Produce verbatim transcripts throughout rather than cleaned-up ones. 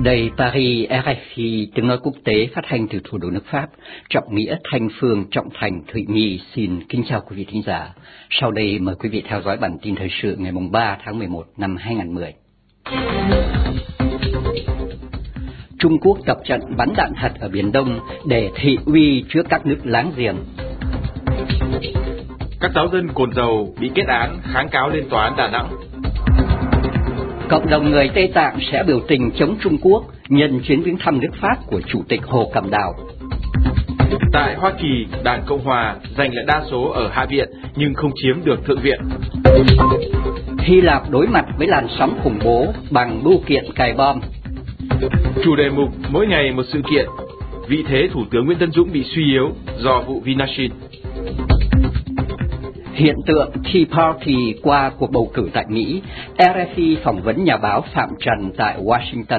Đây Paris, rờ ép i, tiếng nói quốc tế phát hành từ thủ đô nước Pháp, Trọng Nghĩa, Thanh Phương, Trọng Thành, Thụy Nhi xin kính chào quý vị thính giả. Sau đây mời quý vị theo dõi bản tin thời sự ngày ba tháng mười một năm hai nghìn không trăm mười. Trung Quốc tập trận bắn đạn thật ở Biển Đông để thị uy trước các nước láng giềng. Các giáo dân Cồn Dầu bị kết án kháng cáo lên tòa án Đà Nẵng. Cộng đồng người Tây Tạng sẽ biểu tình chống Trung Quốc nhân chuyến viếng thăm nước Pháp của Chủ tịch Hồ Cẩm Đào. Tại Hoa Kỳ, Đảng Cộng Hòa giành lại đa số ở Hạ viện nhưng không chiếm được Thượng viện. Hy Lạp đối mặt với làn sóng khủng bố bằng bưu kiện cài bom. Chủ đề mục mỗi ngày một sự kiện. Vị thế Thủ tướng Nguyễn Tấn Dũng bị suy yếu do vụ Vinashin. Hiện tượng Tea Party qua cuộc bầu cử tại Mỹ. rờ ép i phỏng vấn nhà báo Phạm Trần tại Washington.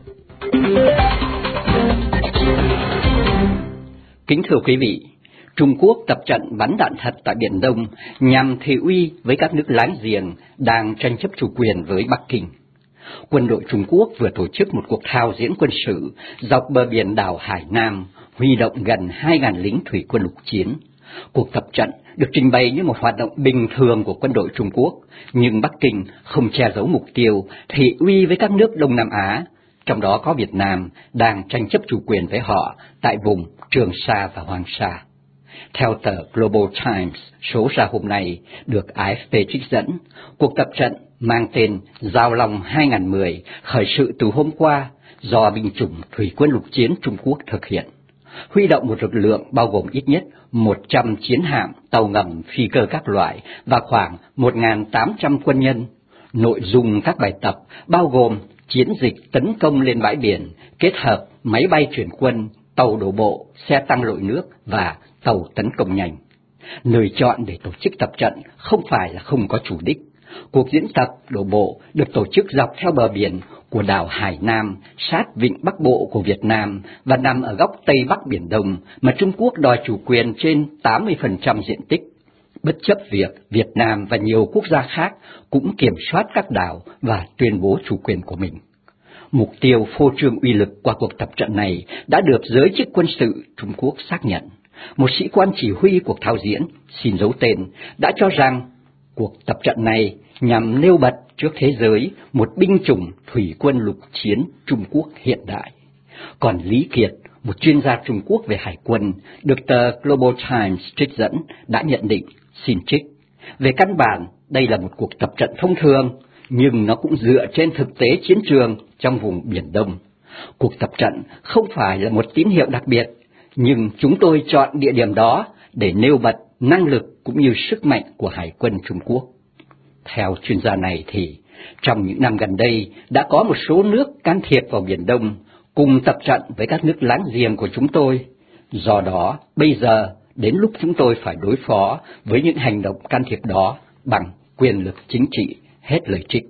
Kính thưa quý vị, Trung Quốc tập trận bắn đạn thật tại Biển Đông nhằm thị uy với các nước láng giềng đang tranh chấp chủ quyền với Bắc Kinh. Quân đội Trung Quốc vừa tổ chức một cuộc thao diễn quân sự dọc bờ biển đảo Hải Nam, huy động gần hai nghìn lính thủy quân lục chiến. Cuộc tập trận được trình bày như một hoạt động bình thường của quân đội Trung Quốc, nhưng Bắc Kinh không che giấu mục tiêu thị uy với các nước Đông Nam Á, trong đó có Việt Nam đang tranh chấp chủ quyền với họ tại vùng Trường Sa và Hoàng Sa. Theo tờ Global Times số ra hôm nay được a ép pê trích dẫn, cuộc tập trận mang tên Giao Long hai nghìn không trăm mười khởi sự từ hôm qua do binh chủng thủy quân lục chiến Trung Quốc thực hiện, huy động một lực lượng bao gồm ít nhất một trăm chiến hạm, tàu ngầm, phi cơ các loại và khoảng một nghìn tám trăm quân nhân. Nội dung các bài tập bao gồm chiến dịch tấn công lên bãi biển, kết hợp máy bay chuyển quân, tàu đổ bộ, xe tăng lội nước và tàu tấn công nhanh. Nơi chọn để tổ chức tập trận không phải là không có chủ đích. Cuộc diễn tập đổ bộ được tổ chức dọc theo bờ biển của đảo Hải Nam, sát vịnh Bắc Bộ của Việt Nam và nằm ở góc Tây Bắc Biển Đông mà Trung Quốc đòi chủ quyền trên tám mươi phần trăm diện tích, bất chấp việc Việt Nam và nhiều quốc gia khác cũng kiểm soát các đảo và tuyên bố chủ quyền của mình. Mục tiêu phô trương uy lực qua cuộc tập trận này đã được giới chức quân sự Trung Quốc xác nhận. Một sĩ quan chỉ huy cuộc thao diễn, xin giấu tên, đã cho rằng cuộc tập trận này nhằm nêu bật trước thế giới một binh chủng thủy quân lục chiến Trung Quốc hiện đại. Còn Lý Kiệt, một chuyên gia Trung Quốc về hải quân, được tờ Global Times trích dẫn, đã nhận định, xin trích, về căn bản đây là một cuộc tập trận thông thường, nhưng nó cũng dựa trên thực tế chiến trường trong vùng Biển Đông. Cuộc tập trận không phải là một tín hiệu đặc biệt, nhưng chúng tôi chọn địa điểm đó để nêu bật năng lực cũng như sức mạnh của Hải quân Trung Quốc. Theo chuyên gia này thì, trong những năm gần đây đã có một số nước can thiệp vào Biển Đông cùng tập trận với các nước láng giềng của chúng tôi. Do đó, bây giờ đến lúc chúng tôi phải đối phó với những hành động can thiệp đó bằng quyền lực chính trị, hết lời trích.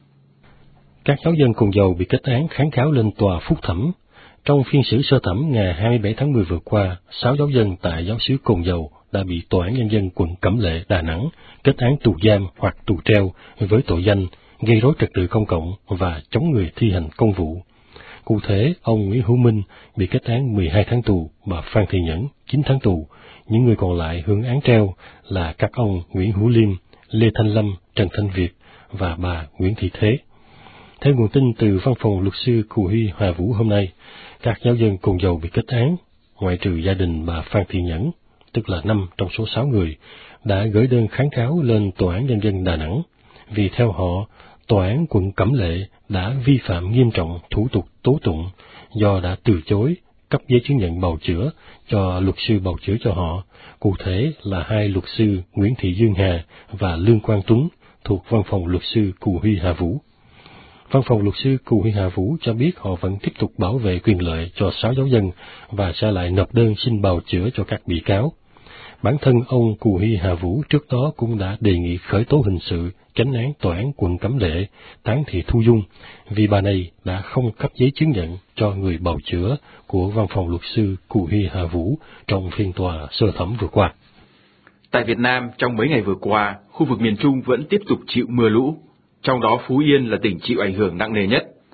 Các giáo dân Cồn Dầu bị kết án kháng cáo lên tòa phúc thẩm. Trong phiên xử sơ thẩm ngày hai mươi bảy tháng mười vừa qua, sáu giáo dân tại giáo xứ Cồn Dầu đã bị Tòa án Nhân dân quận Cẩm Lệ, Đà Nẵng kết án tù giam hoặc tù treo với tội danh gây rối trật tự công cộng và chống người thi hành công vụ. Cụ thể, ông Nguyễn Hữu Minh bị kết án mười hai tháng tù, bà Phan Thị Nhẫn chín tháng tù. Những người còn lại hưởng án treo là các ông Nguyễn Hữu Liêm, Lê Thanh Lâm, Trần Thanh Việt và bà Nguyễn Thị Thế. Theo nguồn tin từ văn phòng luật sư Cù Huy Hà Vũ hôm nay, các giáo dân Cồn Dầu bị kết án, ngoại trừ gia đình bà Phan Thị Nhẫn, tức là năm trong số sáu người, đã gửi đơn kháng cáo lên Tòa án Nhân dân Đà Nẵng, vì theo họ, Tòa án quận Cẩm Lệ đã vi phạm nghiêm trọng thủ tục tố tụng do đã từ chối cấp giấy chứng nhận bào chữa cho luật sư bào chữa cho họ, cụ thể là hai luật sư Nguyễn Thị Dương Hà và Lương Quang Tuấn thuộc văn phòng luật sư Cù Huy Hà Vũ. Văn phòng luật sư Cù Huy Hà Vũ cho biết họ vẫn tiếp tục bảo vệ quyền lợi cho sáu giáo dân và sẽ lại nộp đơn xin bào chữa cho các bị cáo. Bản thân ông Cù Huy Hà Vũ trước đó cũng đã đề nghị khởi tố hình sự chánh án tòa án quận Cẩm Lệ Tán Thị Thu Dung vì bà này đã không cấp giấy chứng nhận cho người bào chữa của văn phòng luật sư Cù Huy Hà Vũ trong phiên tòa sơ thẩm vừa qua. Tại Việt Nam, trong mấy ngày vừa qua, khu vực miền Trung vẫn tiếp tục chịu mưa lũ, trong đó Phú Yên là tỉnh chịu ảnh hưởng nặng nề nhất.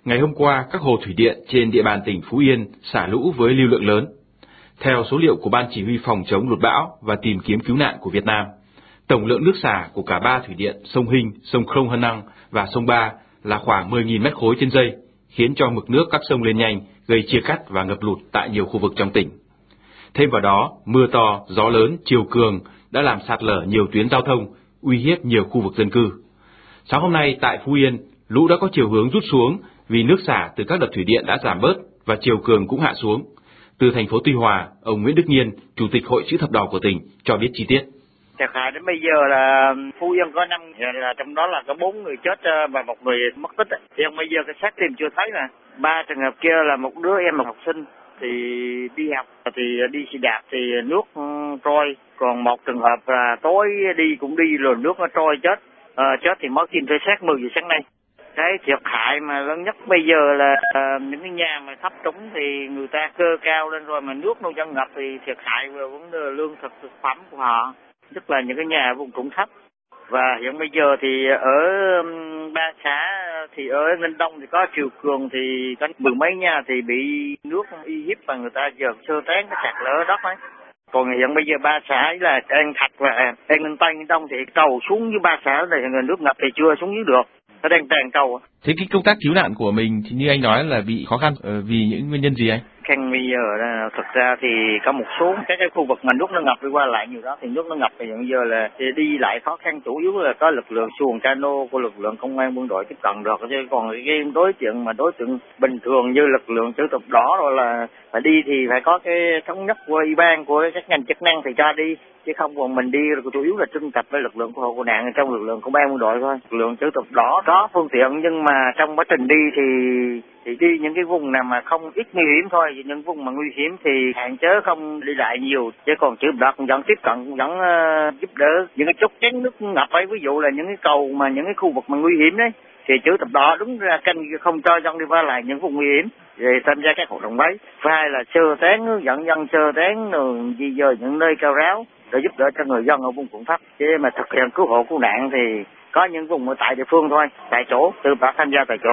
ngày hôm qua các hồ thủy điện trên địa bàn tỉnh Phú Yên xả lũ với lưu lượng lớn. Theo số liệu của Ban Chỉ huy Phòng chống lụt bão và tìm kiếm cứu nạn của Việt Nam, tổng lượng nước xả của cả ba thủy điện sông Hinh, sông Krông Hân Năng và sông Ba là khoảng mười nghìn mét khối trên giây, khiến cho mực nước các sông lên nhanh, gây chia cắt và ngập lụt tại nhiều khu vực trong tỉnh. Thêm vào đó, mưa to, gió lớn, chiều cường đã làm sạt lở nhiều tuyến giao thông, uy hiếp nhiều khu vực dân cư. Sáng hôm nay tại Phú Yên, lũ đã có chiều hướng rút xuống vì nước xả từ các đập thủy điện đã giảm bớt và chiều cường cũng hạ xuống. Từ thành phố Tuy Hòa, ông Nguyễn Đức Nhiên, Chủ tịch Hội Chữ thập đỏ của tỉnh cho biết chi tiết. Thiệt hại đến bây giờ là Phú Yên có năm, là trong đó là có bốn người chết và một người mất tích. Hiện bây giờ cái xác tìm chưa thấy mà. Ba trường hợp kia là một đứa em học sinh thì đi học thì đi xe đạp thì nước trôi, còn một trường hợp là tối đi cũng đi rồi nước nó trôi chết. À, chết thì mới tìm thấy xác mười giờ sáng nay. Cái thiệt hại mà lớn nhất bây giờ là uh, những cái nhà mà thấp trũng thì người ta cơ cao lên rồi mà nước nông dân ngập thì thiệt hại về vấn đề lương thực thực phẩm của họ, tức là những cái nhà vùng trũng thấp. Và hiện bây giờ thì ở um, ba xã thì ở Ninh Đông thì có triều cường thì có mười mấy nhà thì bị nước uy hiếp và người ta giờ sơ tán cái sạt lở đất ấy. Còn hiện bây giờ ba xã ấy là An Thạch và An Ninh Tây Ninh Đông thì cầu xuống dưới ba xã này nước ngập thì chưa xuống dưới được. Nó đang tràn cầu. Thế cái công tác cứu nạn của mình thì như anh nói là bị khó khăn vì những nguyên nhân gì anh? Khăn bây giờ là thực ra thì có một số các cái khu vực mà nước nó ngập đi qua lại nhiều đó thì nước nó ngập thì hiện giờ là thì đi lại khó khăn, chủ yếu là có lực lượng xuồng cano của lực lượng công an quân đội tiếp cận được, chứ còn cái đối tượng mà đối tượng bình thường như lực lượng chữ thập đỏ rồi là phải đi thì phải có cái thống nhất của ủy ban của các ngành chức năng thì cho đi, chứ không còn mình đi chủ yếu là trưng tập với lực lượng cứu hộ cứu nạn trong lực lượng công an quân đội thôi. Lực lượng chữ thập đỏ có phương tiện nhưng mà trong quá trình đi thì thì đi những cái vùng nào mà không ít nguy hiểm thôi, những vùng mà nguy hiểm thì hạn chế không đi lại nhiều, chứ còn chữ thập đỏ cũng vẫn tiếp cận, cũng vẫn uh, giúp đỡ những cái chốt chắn nước ngập ấy, ví dụ là những cái cầu mà những cái khu vực mà nguy hiểm đấy thì chữ thập đỏ đúng ra canh không cho dân đi qua lại những vùng nguy hiểm để tham gia các hoạt động đấy. Hai là sơ tán, hướng dẫn dân sơ tán rồi di dời những nơi cao ráo để giúp đỡ cho người dân ở vùng trũng thấp. Chứ mà thực hiện cứu hộ cứu nạn thì có những vùng ở tại địa phương thôi, tại chỗ, tự phát tham gia tại chỗ.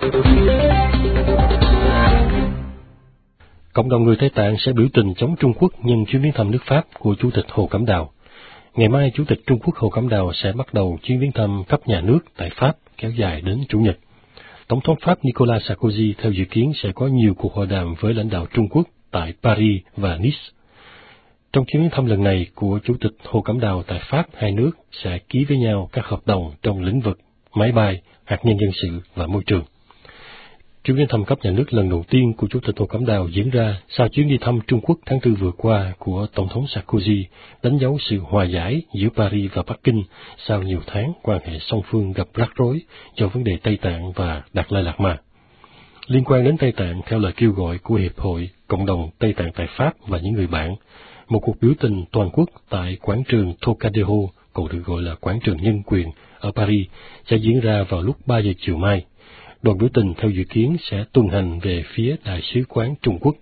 Cộng đồng người Tây Tạng sẽ biểu tình chống Trung Quốc nhân chuyến viếng thăm nước Pháp của Chủ tịch Hồ Cẩm Đào. Ngày mai, Chủ tịch Trung Quốc Hồ Cẩm Đào sẽ bắt đầu chuyến viếng thăm cấp nhà nước tại Pháp kéo dài đến Chủ nhật. Tổng thống Pháp Nicolas Sarkozy theo dự kiến sẽ có nhiều cuộc hội đàm với lãnh đạo Trung Quốc tại Paris và Nice. Trong chuyến viếng thăm lần này của Chủ tịch Hồ Cẩm Đào tại Pháp, hai nước sẽ ký với nhau các hợp đồng trong lĩnh vực máy bay, hạt nhân dân sự và môi trường. Chuyến viếng thăm cấp nhà nước lần đầu tiên của Chủ tịch Hồ Cẩm Đào diễn ra sau chuyến đi thăm Trung Quốc tháng tư vừa qua của Tổng thống Sarkozy, đánh dấu sự hòa giải giữa Paris và Bắc Kinh sau nhiều tháng quan hệ song phương gặp rắc rối do vấn đề Tây Tạng và Đạt Lai Lạt Ma. Liên quan đến Tây Tạng, theo lời kêu gọi của Hiệp hội Cộng đồng Tây Tạng tại Pháp và những người bạn, một cuộc biểu tình toàn quốc tại quảng trường Trocadéro, còn được gọi là quảng trường nhân quyền ở Paris, sẽ diễn ra vào lúc ba giờ chiều mai. Đoàn biểu tình theo dự kiến sẽ tuần hành về phía Đại sứ quán Trung Quốc.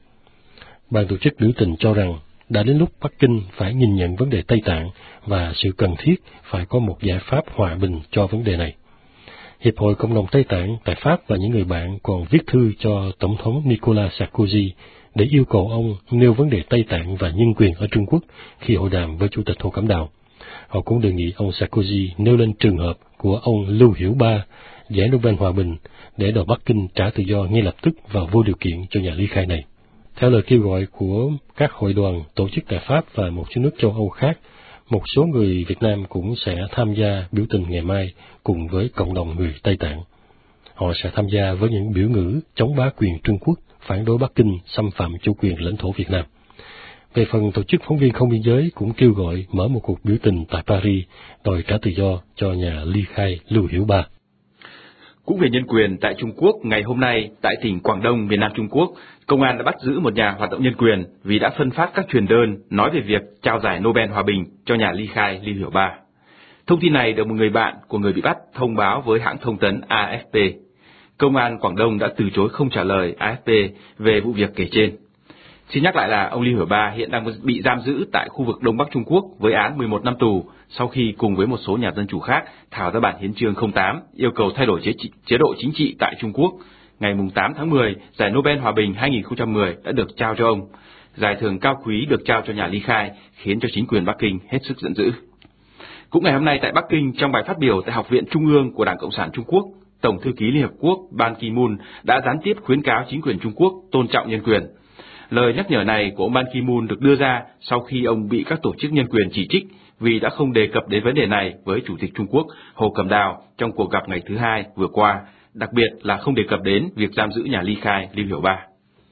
Ban tổ chức biểu tình cho rằng đã đến lúc Bắc Kinh phải nhìn nhận vấn đề Tây Tạng và sự cần thiết phải có một giải pháp hòa bình cho vấn đề này. Hiệp hội Cộng đồng Tây Tạng tại Pháp và những người bạn còn viết thư cho Tổng thống Nicolas Sarkozy để yêu cầu ông nêu vấn đề Tây Tạng và nhân quyền ở Trung Quốc khi hội đàm với Chủ tịch Hồ Cẩm Đào. Họ cũng đề nghị ông Sarkozy nêu lên trường hợp của ông Lưu Hiểu Ba, giải Nobel Hòa bình, để đòi Bắc Kinh trả tự do ngay lập tức và vô điều kiện cho nhà ly khai này. Theo lời kêu gọi của các hội đoàn tổ chức tại Pháp và một số nước châu Âu khác, một số người Việt Nam cũng sẽ tham gia biểu tình ngày mai cùng với cộng đồng người Tây Tạng. Họ sẽ tham gia với những biểu ngữ chống bá quyền Trung Quốc, phản đối Bắc Kinh xâm phạm chủ quyền lãnh thổ Việt Nam. Về phần, tổ chức Phóng viên Không biên giới cũng kêu gọi mở một cuộc biểu tình tại Paris đòi trả tự do cho nhà ly khai Lưu Hiểu Ba. Cũng về nhân quyền, tại Trung Quốc, ngày hôm nay, tại tỉnh Quảng Đông, miền Nam Trung Quốc, công an đã bắt giữ một nhà hoạt động nhân quyền vì đã phân phát các truyền đơn nói về việc trao giải Nobel Hòa bình cho nhà ly khai Lưu Hiểu Ba. Thông tin này được một người bạn của người bị bắt thông báo với hãng thông tấn a ép pê. Công an Quảng Đông đã từ chối không trả lời a ép pê về vụ việc kể trên. Xin nhắc lại là ông Lưu Hiểu Ba hiện đang bị giam giữ tại khu vực Đông Bắc Trung Quốc với án mười một năm tù sau khi cùng với một số nhà dân chủ khác thảo ra bản hiến chương không tám yêu cầu thay đổi chế, chế độ chính trị tại Trung Quốc Ngày tám tháng mười, giải Nobel Hòa bình hai nghìn không trăm mười đã được trao cho ông. Giải thưởng cao quý được trao cho nhà ly khai, khiến cho chính quyền Bắc Kinh hết sức giận dữ. Cũng ngày hôm nay tại Bắc Kinh, trong bài phát biểu tại Học viện Trung ương của Đảng Cộng sản Trung Quốc, Tổng thư ký Liên Hợp Quốc Ban Ki-moon đã gián tiếp khuyến cáo chính quyền Trung Quốc tôn trọng nhân quyền. Lời nhắc nhở này của ông Ban Ki-moon được đưa ra sau khi ông bị các tổ chức nhân quyền chỉ trích vì đã không đề cập đến vấn đề này với Chủ tịch Trung Quốc Hồ Cẩm Đào trong cuộc gặp ngày thứ hai vừa qua, đặc biệt là không đề cập đến việc giam giữ nhà ly khai Lưu Hiểu Ba.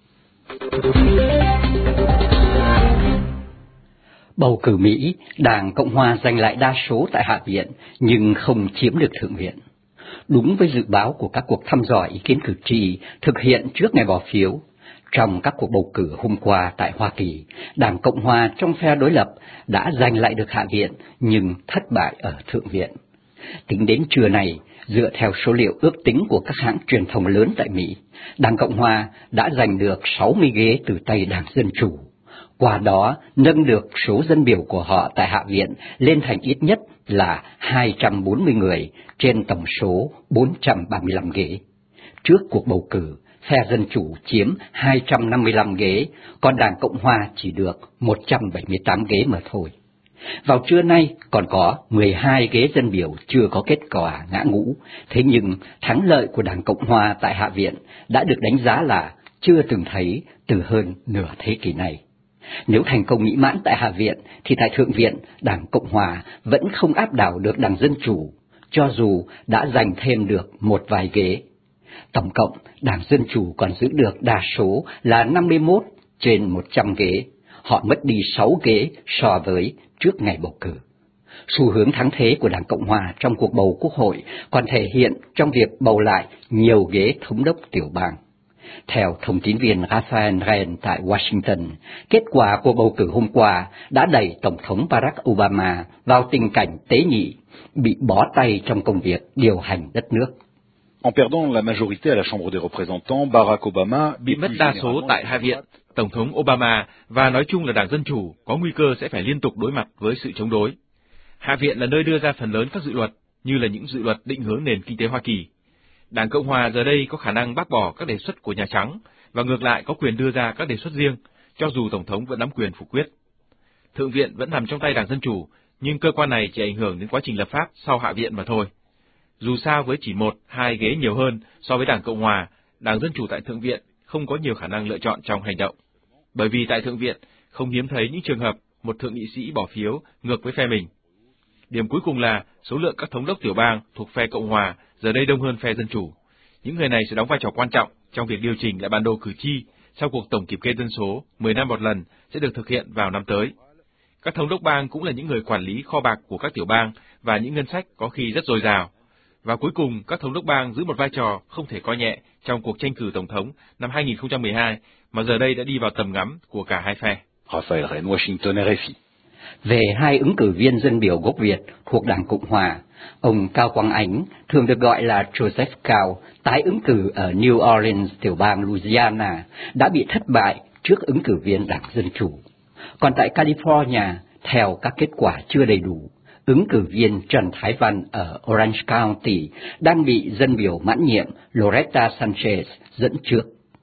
Bầu cử Mỹ, Đảng Cộng hòa giành lại đa số tại Hạ viện nhưng không chiếm được Thượng viện. Đúng với dự báo của các cuộc thăm dò ý kiến cử tri thực hiện trước ngày bỏ phiếu, trong các cuộc bầu cử hôm qua tại Hoa Kỳ, Đảng Cộng hòa trong phe đối lập đã giành lại được Hạ viện nhưng thất bại ở Thượng viện. Tính đến trưa nay, dựa theo số liệu ước tính của các hãng truyền thông lớn tại Mỹ, Đảng Cộng hòa đã giành được sáu mươi ghế từ tay Đảng Dân Chủ. Qua đó, nâng được số dân biểu của họ tại Hạ viện lên thành ít nhất là hai trăm bốn mươi người trên tổng số bốn trăm ba mươi lăm ghế. Trước cuộc bầu cử, phe Dân Chủ chiếm hai trăm năm mươi lăm ghế, còn Đảng Cộng hòa chỉ được một trăm bảy mươi tám ghế mà thôi. Vào trưa nay còn có mười hai ghế dân biểu chưa có kết quả ngã ngũ, thế nhưng thắng lợi của Đảng Cộng hòa tại Hạ viện đã được đánh giá là chưa từng thấy từ hơn nửa thế kỷ này. Nếu thành công mỹ mãn tại Hạ viện, thì tại Thượng viện, Đảng Cộng hòa vẫn không áp đảo được Đảng Dân Chủ, cho dù đã giành thêm được một vài ghế. Tổng cộng, Đảng Dân Chủ còn giữ được đa số là năm mươi mốt trên một trăm ghế. Họ mất đi sáu ghế so với trước ngày bầu cử. Xu hướng thắng thế của Đảng Cộng hòa trong cuộc bầu Quốc hội còn thể hiện trong việc bầu lại nhiều ghế thống đốc tiểu bang. Theo thông tín viên Rafael Ren tại Washington, kết quả của bầu cử hôm qua đã đẩy Tổng thống Barack Obama vào tình cảnh tế nhị, bị bó tay trong công việc điều hành đất nước. En perdant la majorité à la Chambre des représentants, Barack Obama bị mất đa số tại Hạ viện. Tổng thống Obama và nói chung là Đảng Dân Chủ có nguy cơ sẽ phải liên tục đối mặt với sự chống đối. Hạ viện là nơi đưa ra phần lớn các dự luật, như là những dự luật định hướng nền kinh tế Hoa Kỳ. Đảng Cộng hòa giờ đây có khả năng bác bỏ các đề xuất của Nhà Trắng và ngược lại có quyền đưa ra các đề xuất riêng, cho dù Tổng thống vẫn nắm quyền phủ quyết. Thượng viện vẫn nằm trong tay Đảng Dân Chủ, nhưng cơ quan này chỉ ảnh hưởng đến quá trình lập pháp sau Hạ viện mà thôi. Dù sao với chỉ một, hai ghế nhiều hơn so với Đảng Cộng hòa, Đảng Dân Chủ tại Thượng viện không có nhiều khả năng lựa chọn trong hành động. Bởi vì tại Thượng viện không hiếm thấy những trường hợp một thượng nghị sĩ bỏ phiếu ngược với phe mình. Điểm cuối cùng là số lượng các thống đốc tiểu bang thuộc phe Cộng hòa giờ đây đông hơn phe Dân Chủ. Những người này sẽ đóng vai trò quan trọng trong việc điều chỉnh lại bản đồ cử tri sau cuộc tổng kiểm kê dân số mười năm một lần sẽ được thực hiện vào năm tới. Các thống đốc bang cũng là những người quản lý kho bạc của các tiểu bang và những ngân sách có khi rất dồi dào. Và cuối cùng, các thống đốc bang giữ một vai trò không thể coi nhẹ trong cuộc tranh cử tổng thống năm hai nghìn không trăm mười hai, mà giờ đây đã đi vào tầm ngắm của cả hai phe. Rafael Ren, Washington, R F I. Về hai ứng cử viên dân biểu gốc Việt thuộc Đảng Cộng hòa, ông Cao Quang Ánh, thường được gọi là Joseph Cao, tái ứng cử ở New Orleans, tiểu bang Louisiana, đã bị thất bại trước ứng cử viên Đảng Dân Chủ. Còn tại California, theo các kết quả chưa đầy đủ, ứng cử viên Trần Thái Văn ở Orange County đang bị dân biểu mãn nhiệm Loretta Sanchez dẫn trước.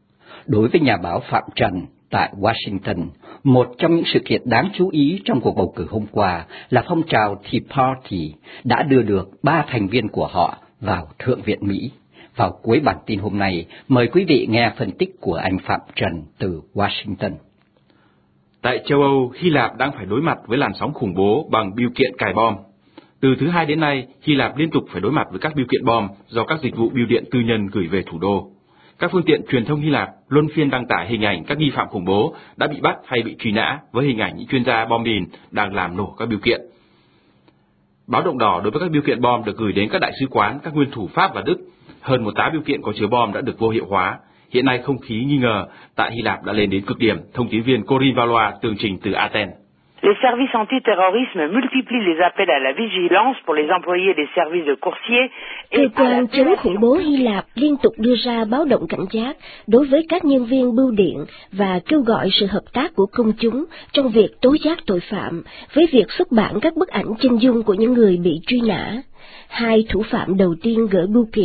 Đối với nhà báo Phạm Trần tại Washington, một trong những sự kiện đáng chú ý trong cuộc bầu cử hôm qua là phong trào Tea Party đã đưa được ba thành viên của họ vào Thượng viện Mỹ. Vào cuối bản tin hôm nay, mời quý vị nghe phân tích của anh Phạm Trần từ Washington. Tại châu Âu, Hy Lạp đang phải đối mặt với làn sóng khủng bố bằng bưu kiện cài bom. Từ thứ Hai đến nay, Hy Lạp liên tục phải đối mặt với các bưu kiện bom do các dịch vụ bưu điện tư nhân gửi về thủ đô. Các phương tiện truyền thông Hy Lạp luân phiên đăng tải hình ảnh các nghi phạm khủng bố đã bị bắt hay bị truy nã với hình ảnh những chuyên gia bom mìn đang làm nổ các bưu kiện. Báo động đỏ đối với các bưu kiện bom được gửi đến các đại sứ quán, các nguyên thủ Pháp và Đức. Hơn một tá bưu kiện có chứa bom đã được vô hiệu hóa. Hiện nay không khí nghi ngờ tại Hy Lạp đã lên đến cực điểm, thông tín viên Corinne Valois tường trình từ Athens. Les services antiterrorisme multiplient les appels à la vigilance pour les employés des services de coursier. Cơ quan chống khủng bố Hy Lạp liên tục đưa ra báo động cảnh giác đối với các nhân viên bưu điện và kêu gọi sự hợp tác của công chúng trong việc tố giác tội phạm với việc xuất bản các bức ảnh chân dung của những người bị truy nã. Hai thủ phạm đầu tiên gửi bưu kiện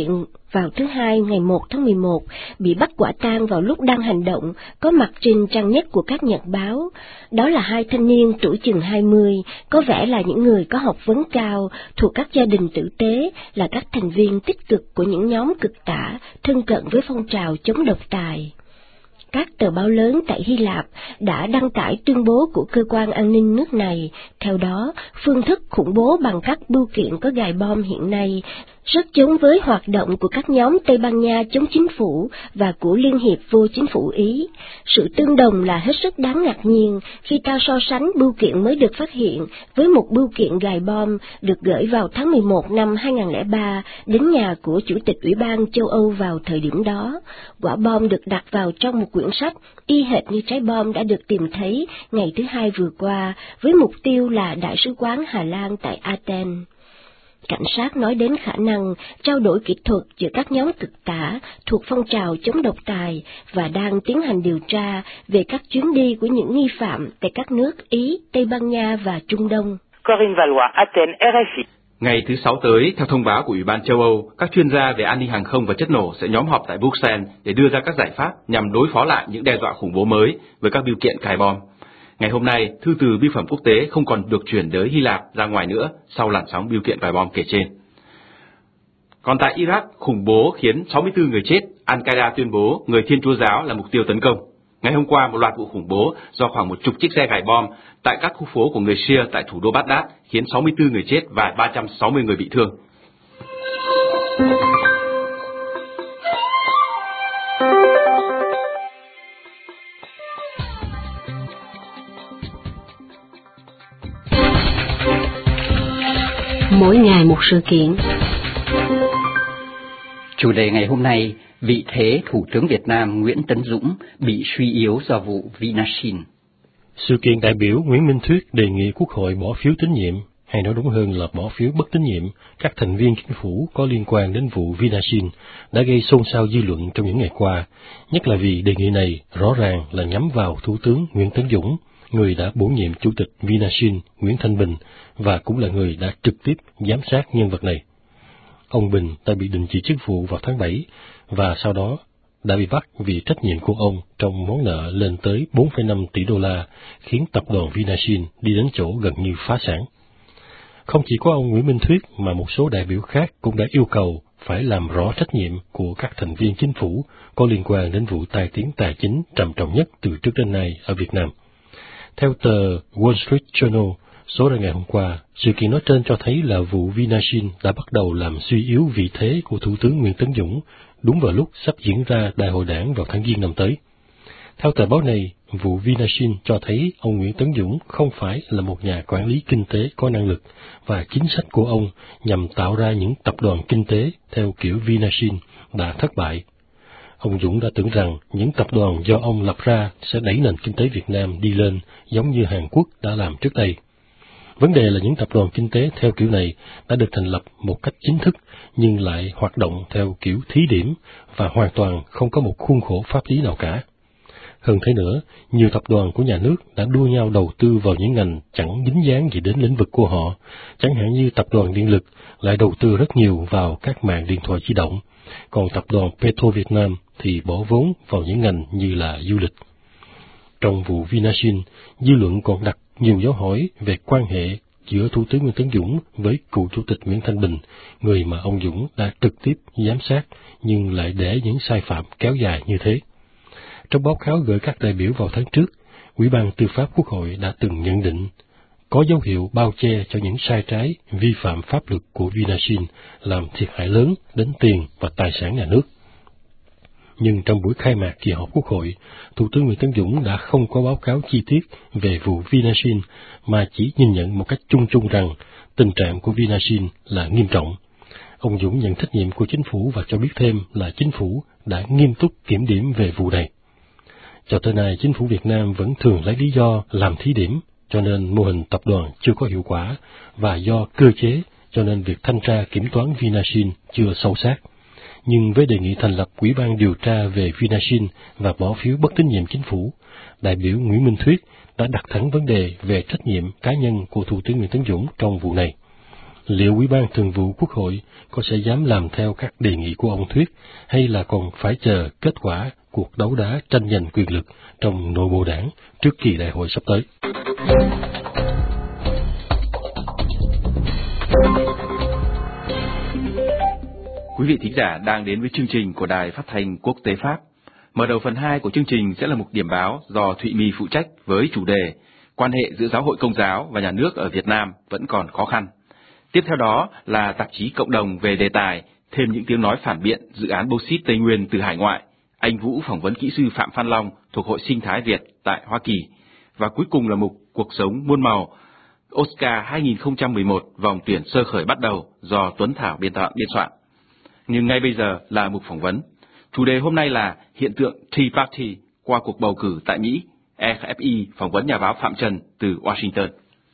vào thứ Hai ngày một tháng mười một, bị bắt quả tang vào lúc đang hành động, có mặt trên trang nhất của các nhật báo. Đó là hai thanh niên tuổi chừng hai mươi, có vẻ là những người có học vấn cao, thuộc các gia đình tử tế, là các thành viên tích cực của những nhóm cực tả, thân cận với phong trào chống độc tài. Các tờ báo lớn tại Hy Lạp đã đăng tải tuyên bố của cơ quan an ninh nước này. Theo đó, phương thức khủng bố bằng các bưu kiện có gài bom hiện nay rất giống với hoạt động của các nhóm Tây Ban Nha chống chính phủ và của Liên hiệp vô chính phủ Ý. Sự tương đồng là hết sức đáng ngạc nhiên khi ta so sánh bưu kiện mới được phát hiện với một bưu kiện gài bom được gửi vào tháng mười một năm hai nghìn không trăm lẻ ba đến nhà của Chủ tịch Ủy ban châu Âu vào thời điểm đó. Quả bom được đặt vào trong một quyển sách y hệt như trái bom đã được tìm thấy ngày thứ Hai vừa qua, với mục tiêu là Đại sứ quán Hà Lan tại Athens. Cảnh sát nói đến khả năng trao đổi kỹ thuật giữa các nhóm cực tả thuộc phong trào chống độc tài và đang tiến hành điều tra về các chuyến đi của những nghi phạm tại các nước Ý, Tây Ban Nha và Trung Đông. Corinne Valois, Athens, R F I. Ngày thứ Sáu tới, theo thông báo của Ủy ban châu Âu, các chuyên gia về an ninh hàng không và chất nổ sẽ nhóm họp tại Bruxelles để đưa ra các giải pháp nhằm đối phó lại những đe dọa khủng bố mới với các bưu kiện cài bom. Ngày hôm nay, thư từ bưu phẩm quốc tế không còn được chuyển tới Hy Lạp ra ngoài nữa sau làn sóng bưu kiện cài bom kể trên. Còn tại Iraq, khủng bố khiến sáu mươi tư người chết, Al-Qaeda tuyên bố người Thiên Chúa giáo là mục tiêu tấn công. Ngày hôm qua, một loạt vụ khủng bố do khoảng một chục chiếc xe cài bom tại các khu phố của người Shia tại thủ đô Baghdad khiến sáu mươi tư người chết và ba trăm sáu mươi người bị thương. Mỗi ngày một sự kiện. Chủ đề ngày hôm nay, vị thế Thủ tướng Việt Nam Nguyễn Tấn Dũng bị suy yếu do vụ Vinashin. Sự kiện đại biểu Nguyễn Minh Thuyết đề nghị Quốc hội bỏ phiếu tín nhiệm, hay nói đúng hơn là bỏ phiếu bất tín nhiệm, các thành viên chính phủ có liên quan đến vụ Vinashin đã gây xôn xao dư luận trong những ngày qua, nhất là vì đề nghị này rõ ràng là nhắm vào Thủ tướng Nguyễn Tấn Dũng, người đã bổ nhiệm Chủ tịch Vinashin Nguyễn Thanh Bình và cũng là người đã trực tiếp giám sát nhân vật này. Ông Bình đã bị đình chỉ chức vụ vào tháng bảy và sau đó đã bị bắt vì trách nhiệm của ông trong món nợ lên tới bốn phẩy năm tỷ đô la, khiến tập đoàn Vinashin đi đến chỗ gần như phá sản. Không chỉ có ông Nguyễn Minh Thuyết mà một số đại biểu khác cũng đã yêu cầu phải làm rõ trách nhiệm của các thành viên chính phủ có liên quan đến vụ tai tiếng tài chính trầm trọng nhất từ trước đến nay ở Việt Nam. Theo tờ Wall Street Journal, số ra ngày hôm qua, sự kiện nói trên cho thấy là vụ Vinashin đã bắt đầu làm suy yếu vị thế của Thủ tướng Nguyễn Tấn Dũng đúng vào lúc sắp diễn ra Đại hội Đảng vào tháng Giêng năm tới. Theo tờ báo này, vụ Vinashin cho thấy ông Nguyễn Tấn Dũng không phải là một nhà quản lý kinh tế có năng lực và chính sách của ông nhằm tạo ra những tập đoàn kinh tế theo kiểu Vinashin đã thất bại. Ông Dũng đã tưởng rằng những tập đoàn do ông lập ra sẽ đẩy nền kinh tế Việt Nam đi lên giống như Hàn Quốc đã làm trước đây. Vấn đề là những tập đoàn kinh tế theo kiểu này đã được thành lập một cách chính thức nhưng lại hoạt động theo kiểu thí điểm và hoàn toàn không có một khuôn khổ pháp lý nào cả. Hơn thế nữa, nhiều tập đoàn của nhà nước đã đua nhau đầu tư vào những ngành chẳng dính dáng gì đến lĩnh vực của họ, chẳng hạn như tập đoàn Điện lực lại đầu tư rất nhiều vào các mạng điện thoại di động, còn tập đoàn Petro Việt Nam thì bỏ vốn vào những ngành như là du lịch. Trong vụ Vinashin, dư luận còn đặt nhiều dấu hỏi về quan hệ giữa Thủ tướng Nguyễn Tấn Dũng với cựu Chủ tịch Nguyễn Thanh Bình, người mà ông Dũng đã trực tiếp giám sát nhưng lại để những sai phạm kéo dài như thế. Trong báo cáo gửi các đại biểu vào tháng trước, Ủy ban Tư pháp Quốc hội đã từng nhận định có dấu hiệu bao che cho những sai trái, vi phạm pháp luật của Vinashin làm thiệt hại lớn đến tiền và tài sản nhà nước. Nhưng trong buổi khai mạc kỳ họp Quốc hội, Thủ tướng Nguyễn Tấn Dũng đã không có báo cáo chi tiết về vụ Vinashin mà chỉ nhìn nhận một cách chung chung rằng tình trạng của Vinashin là nghiêm trọng. Ông Dũng nhận trách nhiệm của chính phủ và cho biết thêm là chính phủ đã nghiêm túc kiểm điểm về vụ này. Cho tới nay, chính phủ Việt Nam vẫn thường lấy lý do làm thí điểm, cho nên mô hình tập đoàn chưa có hiệu quả, và do cơ chế, cho nên việc thanh tra kiểm toán Vinashin chưa sâu sát. Nhưng với đề nghị thành lập Ủy ban điều tra về Vinashin và bỏ phiếu bất tín nhiệm chính phủ, đại biểu Nguyễn Minh Thuyết đã đặt thẳng vấn đề về trách nhiệm cá nhân của Thủ tướng Nguyễn Tấn Dũng trong vụ này. liệu Ủy ban Thường vụ Quốc hội có sẽ dám làm theo các đề nghị của ông Thuyết, hay là còn phải chờ kết quả cuộc đấu đá tranh giành quyền lực trong nội bộ đảng trước kỳ đại hội sắp tới? Quý vị thính giả đang đến với chương trình của Đài Phát thanh Quốc tế Pháp. Mở đầu phần hai của chương trình sẽ là mục điểm báo do Thụy My phụ trách với chủ đề Quan hệ giữa Giáo hội Công giáo và nhà nước ở Việt Nam vẫn còn khó khăn. Tiếp theo đó là tạp chí Cộng đồng về đề tài thêm những tiếng nói phản biện dự án bauxit Tây Nguyên từ hải ngoại. Anh Vũ phỏng vấn kỹ sư Phạm Phan Long thuộc Hội Sinh thái Việt tại Hoa Kỳ. Và cuối cùng là mục Cuộc sống muôn màu Oscar hai không một một vòng tuyển sơ khởi bắt đầu do Tuấn Thảo biên soạn biên soạn. Nhưng ngay bây giờ là mục phỏng vấn. Chủ đề hôm nay là hiện tượng Tea Party qua cuộc bầu cử tại Mỹ. e ép i phỏng vấn nhà báo Phạm Trần từ Washington.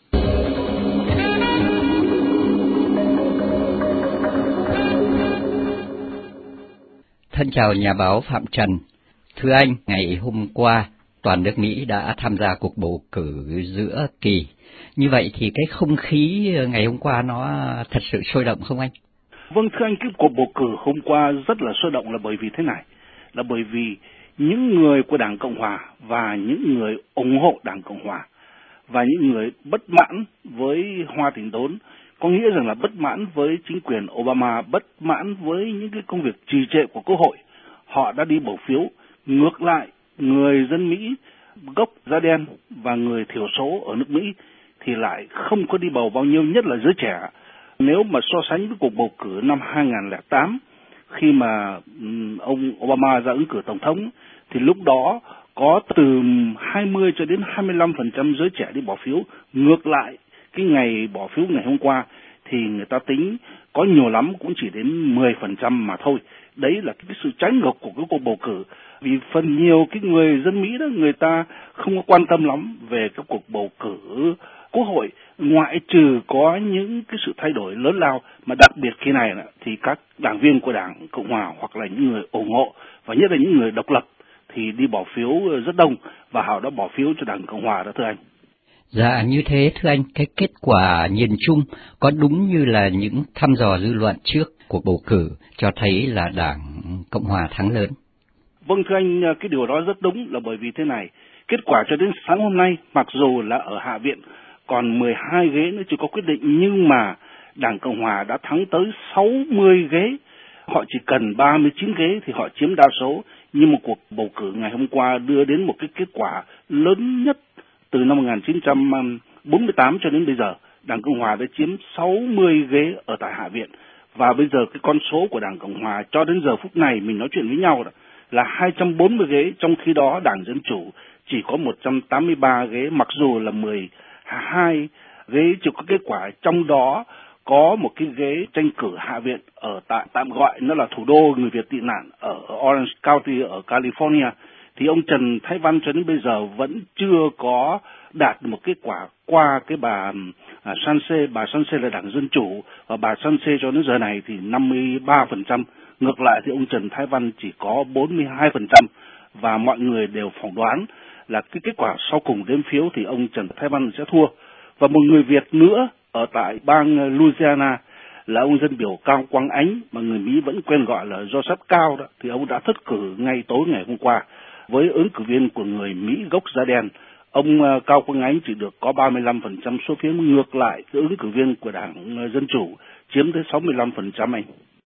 Thân chào nhà báo Phạm Trần. Thưa anh, ngày hôm qua, toàn nước Mỹ đã tham gia cuộc bầu cử giữa kỳ. Như vậy thì cái không khí ngày hôm qua nó thật sự sôi động không anh? Vâng thưa anh, cái cuộc bầu cử hôm qua rất là sôi động là bởi vì thế này. Là bởi vì những người của Đảng Cộng Hòa và những người ủng hộ Đảng Cộng Hòa và những người bất mãn với Hoa Thịnh Đốn, có nghĩa rằng là bất mãn với chính quyền Obama, bất mãn với những cái công việc trì trệ của Quốc hội, họ đã đi bầu phiếu. Ngược lại, người dân Mỹ gốc da đen và người thiểu số ở nước Mỹ thì lại không có đi bầu bao nhiêu, nhất là giới trẻ. Nếu mà so sánh với cuộc bầu cử năm hai không không tám, khi mà ông Obama ra ứng cử tổng thống, thì lúc đó có từ hai mươi cho đến hai mươi lăm phần trăm giới trẻ đi bỏ phiếu. Ngược lại, cái ngày bỏ phiếu ngày hôm qua thì người ta tính có nhiều lắm cũng chỉ đến mười phần trăm mà thôi. Đấy là cái sự trái ngược của cái cuộc bầu cử. Vì phần nhiều cái người dân Mỹ đó, người ta không có quan tâm lắm về cái cuộc bầu cử Quốc hội, ngoại trừ có những cái sự thay đổi lớn lao, mà đặc biệt khi này thì các đảng viên của Đảng Cộng Hòa hoặc là những người ủng hộ và nhất là những người độc lập thì đi bỏ phiếu rất đông, và họ đã bỏ phiếu cho Đảng Cộng Hòa đó thưa anh. Dạ như thế thưa anh, cái kết quả nhìn chung có đúng như là những thăm dò dư luận trước cuộc bầu cử cho thấy là Đảng Cộng Hòa thắng lớn? Vâng thưa anh, cái điều đó rất đúng, là bởi vì thế này, kết quả cho đến sáng hôm nay, mặc dù là ở Hạ viện còn mười hai ghế nữa chưa có quyết định, nhưng mà Đảng Cộng Hòa đã thắng tới sáu mươi ghế. Họ chỉ cần ba mươi chín ghế thì họ chiếm đa số. Nhưng một cuộc bầu cử ngày hôm qua đưa đến một cái kết quả lớn nhất từ năm một nghìn chín trăm bốn mươi tám cho đến bây giờ. Đảng Cộng Hòa đã chiếm sáu mươi ghế ở tại Hạ viện. Và bây giờ cái con số của Đảng Cộng Hòa cho đến giờ phút này mình nói chuyện với nhau đó, là hai trăm bốn mươi ghế, trong khi đó Đảng Dân Chủ chỉ có một trăm tám mươi ba ghế, mặc dù là mười hai ghế chưa có kết quả, trong đó có một cái ghế tranh cử Hạ viện ở tại tạm gọi nó là thủ đô người Việt tị nạn ở Orange County ở California, thì ông Trần Thái Văn cho đến bây giờ vẫn chưa có đạt một kết quả qua cái bà à, Sanse. Bà Sanse là Đảng Dân Chủ, và bà Sanse cho đến giờ này thì năm mươi ba phần trăm. Ngược lại thì ông Trần Thái Văn chỉ có bốn mươi hai phần trăm, và mọi người đều phỏng đoán là cái kết quả sau cùng đếm phiếu thì ông Trần Thái Văn sẽ thua. Và một người Việt nữa ở tại bang Louisiana là ông dân biểu Cao Quang Ánh, mà người Mỹ vẫn quen gọi là Joseph Cao đó, thì ông đã thất cử ngay tối ngày hôm qua với ứng cử viên của người Mỹ gốc da đen. Ông Cao Quang Ánh chỉ được có ba mươi lăm phần trăm số phiếu, ngược lại cái ứng cử viên của Đảng Dân Chủ chiếm tới sáu mươi lăm phần trăm anh.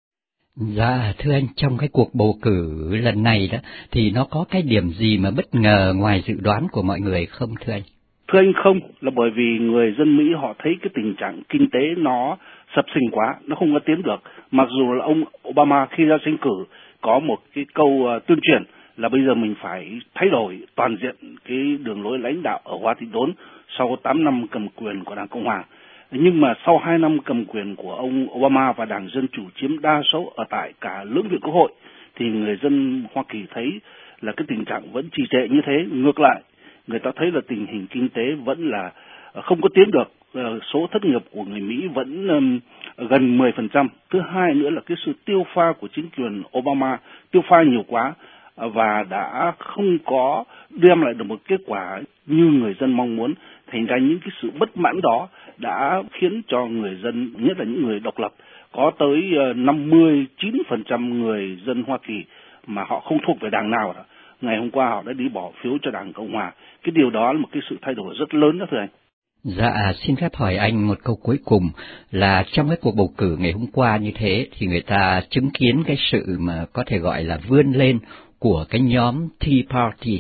Dạ thưa anh, trong cái cuộc bầu cử lần này đó thì nó có cái điểm gì mà bất ngờ ngoài dự đoán của mọi người không thưa anh? Thưa anh không, là bởi vì người dân Mỹ họ thấy cái tình trạng kinh tế nó sập sình quá, nó không có tiến được. Mặc dù là ông Obama khi ra tranh cử có một cái câu uh, tuyên truyền là bây giờ mình phải thay đổi toàn diện cái đường lối lãnh đạo ở Hoa Thịnh Đốn sau tám năm cầm quyền của Đảng Cộng Hòa. Nhưng mà sau hai năm cầm quyền của ông Obama và Đảng Dân Chủ chiếm đa số ở tại cả lưỡng viện Quốc hội, thì người dân Hoa Kỳ thấy là cái tình trạng vẫn trì trệ như thế. Ngược lại, người ta thấy là tình hình kinh tế vẫn là không có tiến được, số thất nghiệp của người Mỹ vẫn um, gần mười phần trăm. Thứ hai nữa là cái sự tiêu pha của chính quyền Obama, tiêu pha nhiều quá và đã không có đem lại được một kết quả như người dân mong muốn. Thành ra những cái sự bất mãn đó đã khiến cho người dân, nhất là những người độc lập, có tới năm mươi chín phần trăm người dân Hoa Kỳ mà họ không thuộc về đảng nào đó. Ngày hôm qua họ đã đi bỏ phiếu cho Đảng Cộng Hòa. Cái điều đó là một cái sự thay đổi rất lớn đó thưa anh. Dạ, xin phép hỏi anh một câu cuối cùng là trong cái cuộc bầu cử ngày hôm qua như thế thì người ta chứng kiến cái sự mà có thể gọi là vươn lên của cái nhóm Tea Party.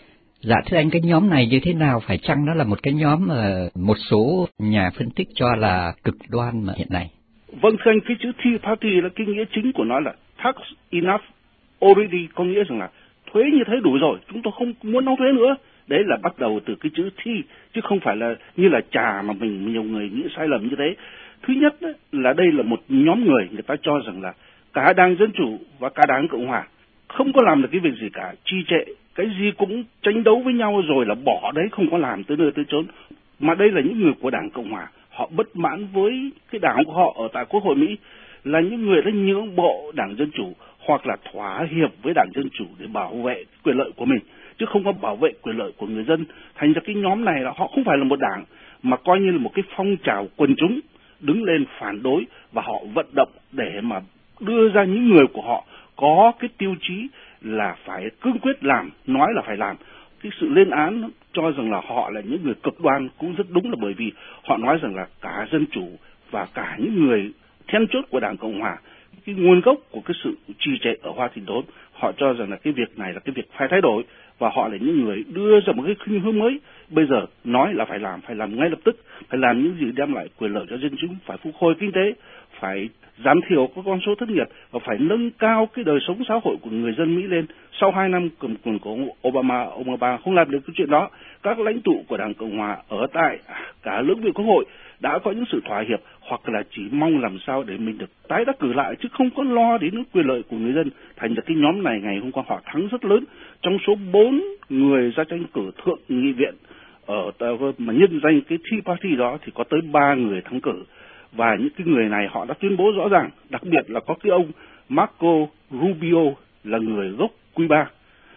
Dạ thưa anh, cái nhóm này như thế nào? Phải chăng nó là một cái nhóm mà một số nhà phân tích cho là cực đoan mà hiện nay? Vâng thưa anh, cái chữ Tea Party là cái nghĩa chính của nó là tax enough already, có nghĩa rằng là thuế như thế đủ rồi, chúng tôi không muốn đóng thuế nữa. Đấy là bắt đầu từ cái chữ tea, chứ không phải là như là trà mà mình nhiều người nghĩ sai lầm như thế. Thứ nhất đấy, là đây là một nhóm người, người ta cho rằng là cả Đảng Dân Chủ và cả Đảng Cộng Hòa không có làm được cái việc gì cả, trì trệ, cái gì cũng tranh đấu với nhau rồi là bỏ đấy, không có làm tới nơi tới chốn. Mà đây là những người của Đảng Cộng Hòa, họ bất mãn với cái đảng của họ ở tại Quốc hội Mỹ, là những người đã nhượng bộ Đảng Dân Chủ hoặc là thỏa hiệp với Đảng Dân Chủ để bảo vệ quyền lợi của mình, chứ không có bảo vệ quyền lợi của người dân. Thành ra cái nhóm này là họ không phải là một đảng, mà coi như là một cái phong trào quần chúng đứng lên phản đối, và họ vận động để mà đưa ra những người của họ có cái tiêu chí là phải cương quyết làm, nói là phải làm. Cái sự lên án cho rằng là họ là những người cực đoan cũng rất đúng, là bởi vì họ nói rằng là cả Dân Chủ và cả những người then chốt của Đảng Cộng Hòa, cái nguồn gốc của cái sự trì trệ ở Hoa Thị Đốn, họ cho rằng là cái việc này là cái việc phải thay đổi, và họ là những người đưa ra một cái khuynh hướng mới. Bây giờ nói là phải làm, phải làm ngay lập tức, phải làm những gì đem lại quyền lợi cho dân chúng, phải phục hồi kinh tế, phải giảm thiểu các con số thất nghiệp, và phải nâng cao cái đời sống xã hội của người dân Mỹ lên. Sau hai năm cầm quyền của Obama, ông Obama không làm được cái chuyện đó. Các lãnh tụ của Đảng Cộng Hòa ở tại cả lưỡng viện Quốc hội đã có những sự thỏa hiệp, hoặc là chỉ mong làm sao để mình được tái đắc cử lại, chứ không có lo đến quyền lợi của người dân. Thành ra cái nhóm này ngày hôm qua họ thắng rất lớn. Trong số bốn người ra tranh cử thượng nghị viện ở mà nhân danh cái Tea Party đó thì có tới ba người thắng cử, và những cái người này họ đã tuyên bố rõ ràng. Đặc biệt là có cái ông Marco Rubio là người gốc Cuba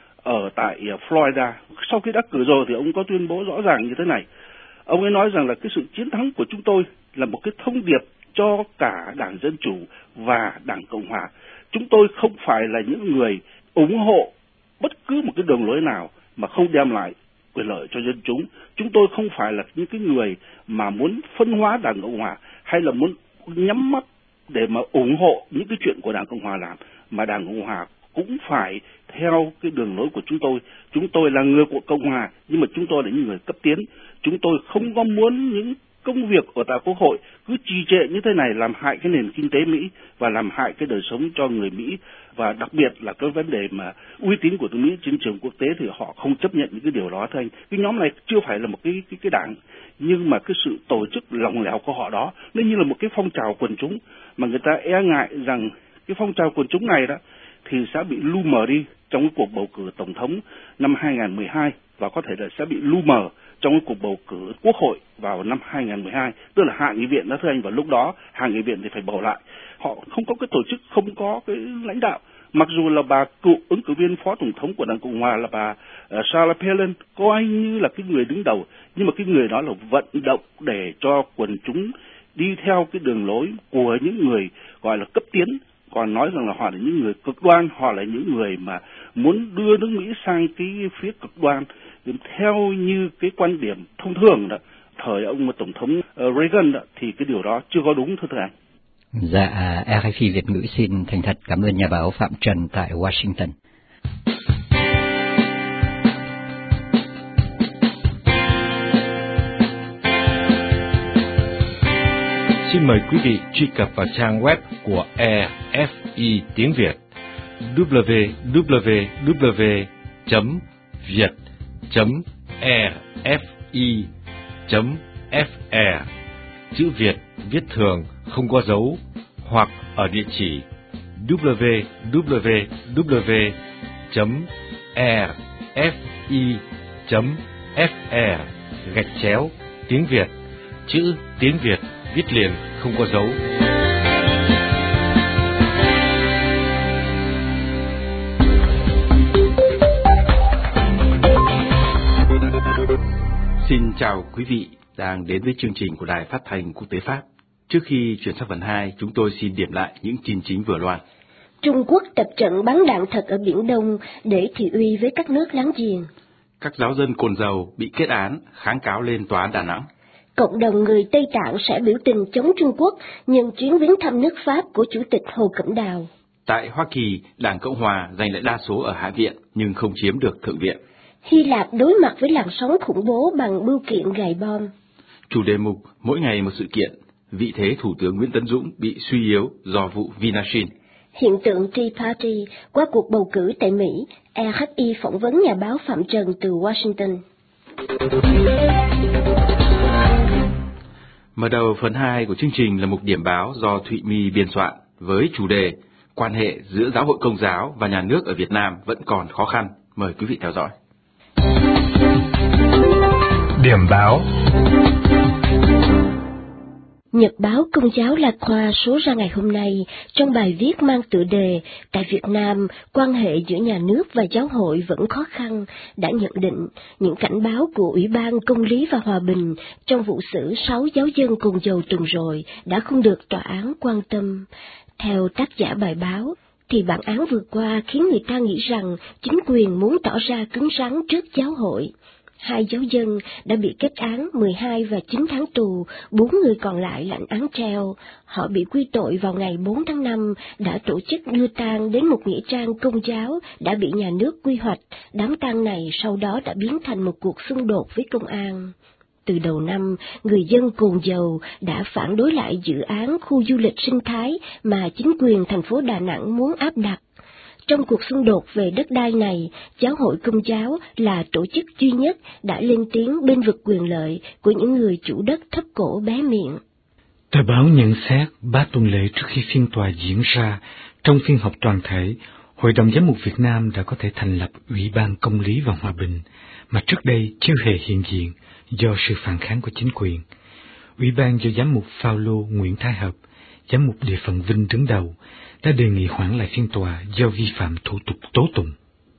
ở tại Florida. Sau khi đắc cử rồi thì ông có tuyên bố rõ ràng như thế này. Ông ấy nói rằng là cái sự chiến thắng của chúng tôi là một cái thông điệp cho cả Đảng Dân Chủ và Đảng Cộng Hòa. Chúng tôi không phải là những người ủng hộ bất cứ một cái đường lối nào mà không đem lại quyền lợi cho dân chúng. Chúng tôi không phải là những cái người mà muốn phân hóa Đảng Cộng Hòa, hay là muốn nhắm mắt để mà ủng hộ những cái chuyện của Đảng Cộng Hòa làm, mà Đảng Cộng Hòa cũng phải theo cái đường lối của chúng tôi. Chúng tôi là người của Cộng Hòa, nhưng mà chúng tôi là những người cấp tiến. Chúng tôi không có muốn những công việc ở tại Quốc hội cứ trì trệ như thế này làm hại cái nền kinh tế Mỹ và làm hại cái đời sống cho người Mỹ, và đặc biệt là cái vấn đề mà uy tín của nước Mỹ trên trường quốc tế thì họ không chấp nhận những cái điều đó thôi. Cái nhóm này chưa phải là một cái cái cái đảng, nhưng mà cái sự tổ chức lỏng lẻo của họ đó nó như là một cái phong trào quần chúng, mà người ta e ngại rằng cái phong trào quần chúng này đó thì sẽ bị lu mờ đi trong cái cuộc bầu cử tổng thống năm hai nghìn không trăm mười hai, và có thể là sẽ bị lu mờ trong cái cuộc bầu cử Quốc hội vào năm hai nghìn không trăm mười hai, tức là hạ nghị viện đó thưa anh. Và lúc đó hạ nghị viện thì phải bầu lại. Họ không có cái tổ chức, không có cái lãnh đạo. Mặc dù là bà cựu ứng cử viên phó tổng thống của Đảng Cộng Hòa là bà uh, Sarah Palin coi như là cái người đứng đầu, nhưng mà cái người đó là vận động để cho quần chúng đi theo cái đường lối của những người gọi là cấp tiến, còn nói rằng là họ là những người cực đoan, họ là những người mà muốn đưa nước Mỹ sang cái phía cực đoan theo như cái quan điểm thông thường đó thời ông tổng thống Reagan đó, thì cái điều đó chưa có đúng thưa thưa anh. Dạ, rờ ép i Việt ngữ xin thành thật cảm ơn nhà báo Phạm Trần tại Washington. Xin mời quý vị truy cập vào trang web của rờ ép i tiếng Việt w w w chấm việt chấm r f i chấm f r, chữ Việt viết thường không có dấu, hoặc ở địa chỉ w w w chấm r f i chấm f r gạch chéo tiếng Việt, chữ tiếng Việt viết liền không có dấu. Xin chào quý vị, đang đến với chương trình của Đài Phát thanh Quốc tế Pháp. Trước khi chuyển sang phần hai, chúng tôi xin điểm lại những tin chính vừa loan. Trung Quốc tập trận bắn đạn thật ở Biển Đông để thị uy với các nước láng giềng. Các giáo dân Cồn Dầu bị kết án kháng cáo lên tòa án Đà Nẵng. Cộng đồng người Tây Tạng sẽ biểu tình chống Trung Quốc nhân chuyến viếng thăm nước Pháp của Chủ tịch Hồ Cẩm Đào. Tại Hoa Kỳ, Đảng Cộng Hòa giành lại đa số ở Hạ viện nhưng không chiếm được Thượng viện. Hy Lạp đối mặt với làn sóng khủng bố bằng bưu kiện gài bom. Chủ đề mục Mỗi ngày một sự kiện, vị thế Thủ tướng Nguyễn Tấn Dũng bị suy yếu do vụ Vinashin. Hiện tượng Tea Party qua cuộc bầu cử tại Mỹ, e hát i phỏng vấn nhà báo Phạm Trần từ Washington. Mở đầu phần hai của chương trình là mục điểm báo do Thụy My biên soạn với chủ đề Quan hệ giữa Giáo hội Công giáo và nhà nước ở Việt Nam vẫn còn khó khăn. Mời quý vị theo dõi. Điểm báo. Nhật báo Công giáo La Croix số ra ngày hôm nay trong bài viết mang tựa đề Tại Việt Nam, quan hệ giữa nhà nước và giáo hội vẫn khó khăn, đã nhận định những cảnh báo của Ủy ban Công lý và Hòa bình trong vụ xử sáu giáo dân Cồn Dầu tuần rồi đã không được tòa án quan tâm. Theo tác giả bài báo, thì bản án vừa qua khiến người ta nghĩ rằng chính quyền muốn tỏ ra cứng rắn trước giáo hội. Hai giáo dân đã bị kết án mười hai và chín tháng tù, bốn người còn lại lãnh án treo. Họ bị quy tội vào ngày bốn tháng năm, đã tổ chức đưa tang đến một nghĩa trang Công giáo đã bị nhà nước quy hoạch. Đám tang này sau đó đã biến thành một cuộc xung đột với công an. Từ đầu năm, người dân Cồn Dầu đã phản đối lại dự án khu du lịch sinh thái mà chính quyền thành phố Đà Nẵng muốn áp đặt. Trong cuộc xung đột về đất đai này, Giáo hội Công giáo là tổ chức duy nhất đã lên tiếng bênh vực quyền lợi của những người chủ đất thấp cổ bé miệng. Tờ báo nhận xét ba tuần lễ trước khi phiên tòa diễn ra, trong phiên họp toàn thể, Hội đồng Giám mục Việt Nam đã có thể thành lập Ủy ban Công lý và Hòa bình, mà trước đây chưa hề hiện diện do sự phản kháng của chính quyền. Ủy ban do Giám mục Phao-lô Nguyễn Thái Hợp, Giám mục địa phận Vinh đứng đầu, đã đề nghị hoãn lại phiên tòa do vi phạm thủ tục tố tụng.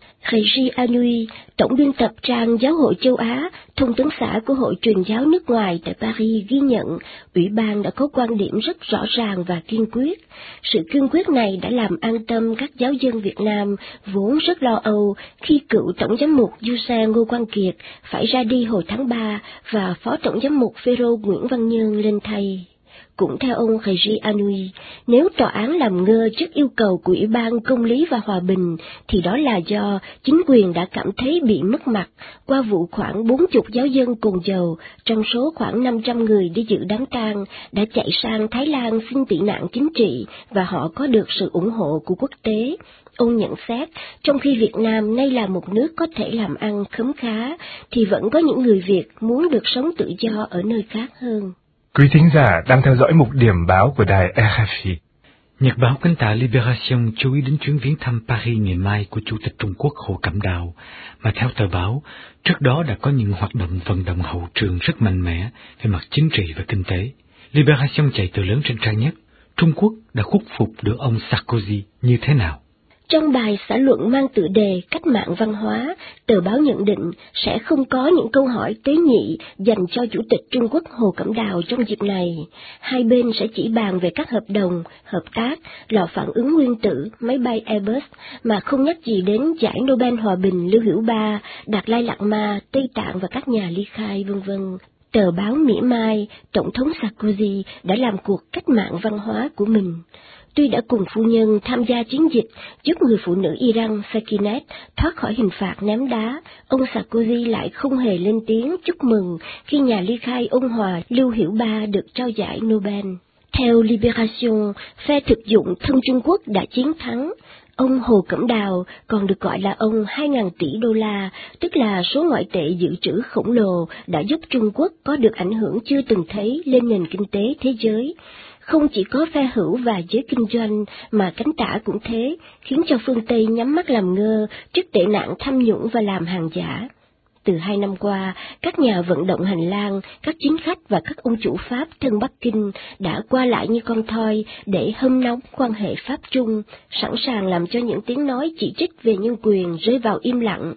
Régis Anouilh, tổng biên tập trang Giáo hội châu Á, thông tấn xã của Hội truyền giáo nước ngoài tại Paris ghi nhận, Ủy ban đã có quan điểm rất rõ ràng và kiên quyết. Sự kiên quyết này đã làm an tâm các giáo dân Việt Nam vốn rất lo âu khi cựu tổng giám mục Du Xe Ngô Quang Kiệt phải ra đi hồi tháng ba và phó tổng giám mục Phêrô Nguyễn Văn Nhơn lên thay. Cũng theo ông Régis Anouilh, nếu tòa án làm ngơ trước yêu cầu của Ủy ban Công lý và Hòa bình, thì đó là do chính quyền đã cảm thấy bị mất mặt qua vụ khoảng bốn mươi giáo dân Cồn Dầu, trong số khoảng năm trăm người đi dự đám tang, đã chạy sang Thái Lan xin tị nạn chính trị và họ có được sự ủng hộ của quốc tế. Ông nhận xét, trong khi Việt Nam nay là một nước có thể làm ăn khấm khá, thì vẫn có những người Việt muốn được sống tự do ở nơi khác hơn. Quý thính giả đang theo dõi mục điểm báo của đài rờ ép i. Nhật báo cánh tả Libération chú ý đến chuyến viếng thăm Paris ngày mai của Chủ tịch Trung Quốc Hồ Cẩm Đào, mà theo tờ báo, trước đó đã có những hoạt động vận động hậu trường rất mạnh mẽ về mặt chính trị và kinh tế. Libération chạy từ lớn trên trang nhất, Trung Quốc đã khuất phục được ông Sarkozy như thế nào? Trong bài xã luận mang tựa đề Cách mạng văn hóa, tờ báo nhận định sẽ không có những câu hỏi tế nhị dành cho Chủ tịch Trung Quốc Hồ Cẩm Đào trong dịp này. Hai bên sẽ chỉ bàn về các hợp đồng, hợp tác, lò phản ứng nguyên tử, máy bay Airbus, mà không nhắc gì đến giải Nobel Hòa bình Lưu Hữu Ba, Đạt Lai Lạt Ma, Tây Tạng và các nhà ly khai, vân vân. Tờ báo mỉa mai, Tổng thống Sarkozy đã làm cuộc cách mạng văn hóa của mình. Tuy đã cùng phu nhân tham gia chiến dịch giúp người phụ nữ Iran Sakineh thoát khỏi hình phạt ném đá, ông Sarkozy lại không hề lên tiếng chúc mừng khi nhà ly khai ôn hòa Lưu Hữu Ba được trao giải Nobel. Theo Libération, phe thực dụng thân Trung Quốc đã chiến thắng. Ông Hồ Cẩm Đào, còn được gọi là ông hai nghìn tỷ đô la, tức là số ngoại tệ dự trữ khổng lồ, đã giúp Trung Quốc có được ảnh hưởng chưa từng thấy lên nền kinh tế thế giới. Không chỉ có phe hữu và giới kinh doanh, mà cánh tả cũng thế, khiến cho phương Tây nhắm mắt làm ngơ trước tệ nạn tham nhũng và làm hàng giả. Từ hai năm qua, các nhà vận động hành lang, các chính khách và các ông chủ Pháp thân Bắc Kinh đã qua lại như con thoi để hâm nóng quan hệ Pháp-Trung, sẵn sàng làm cho những tiếng nói chỉ trích về nhân quyền rơi vào im lặng.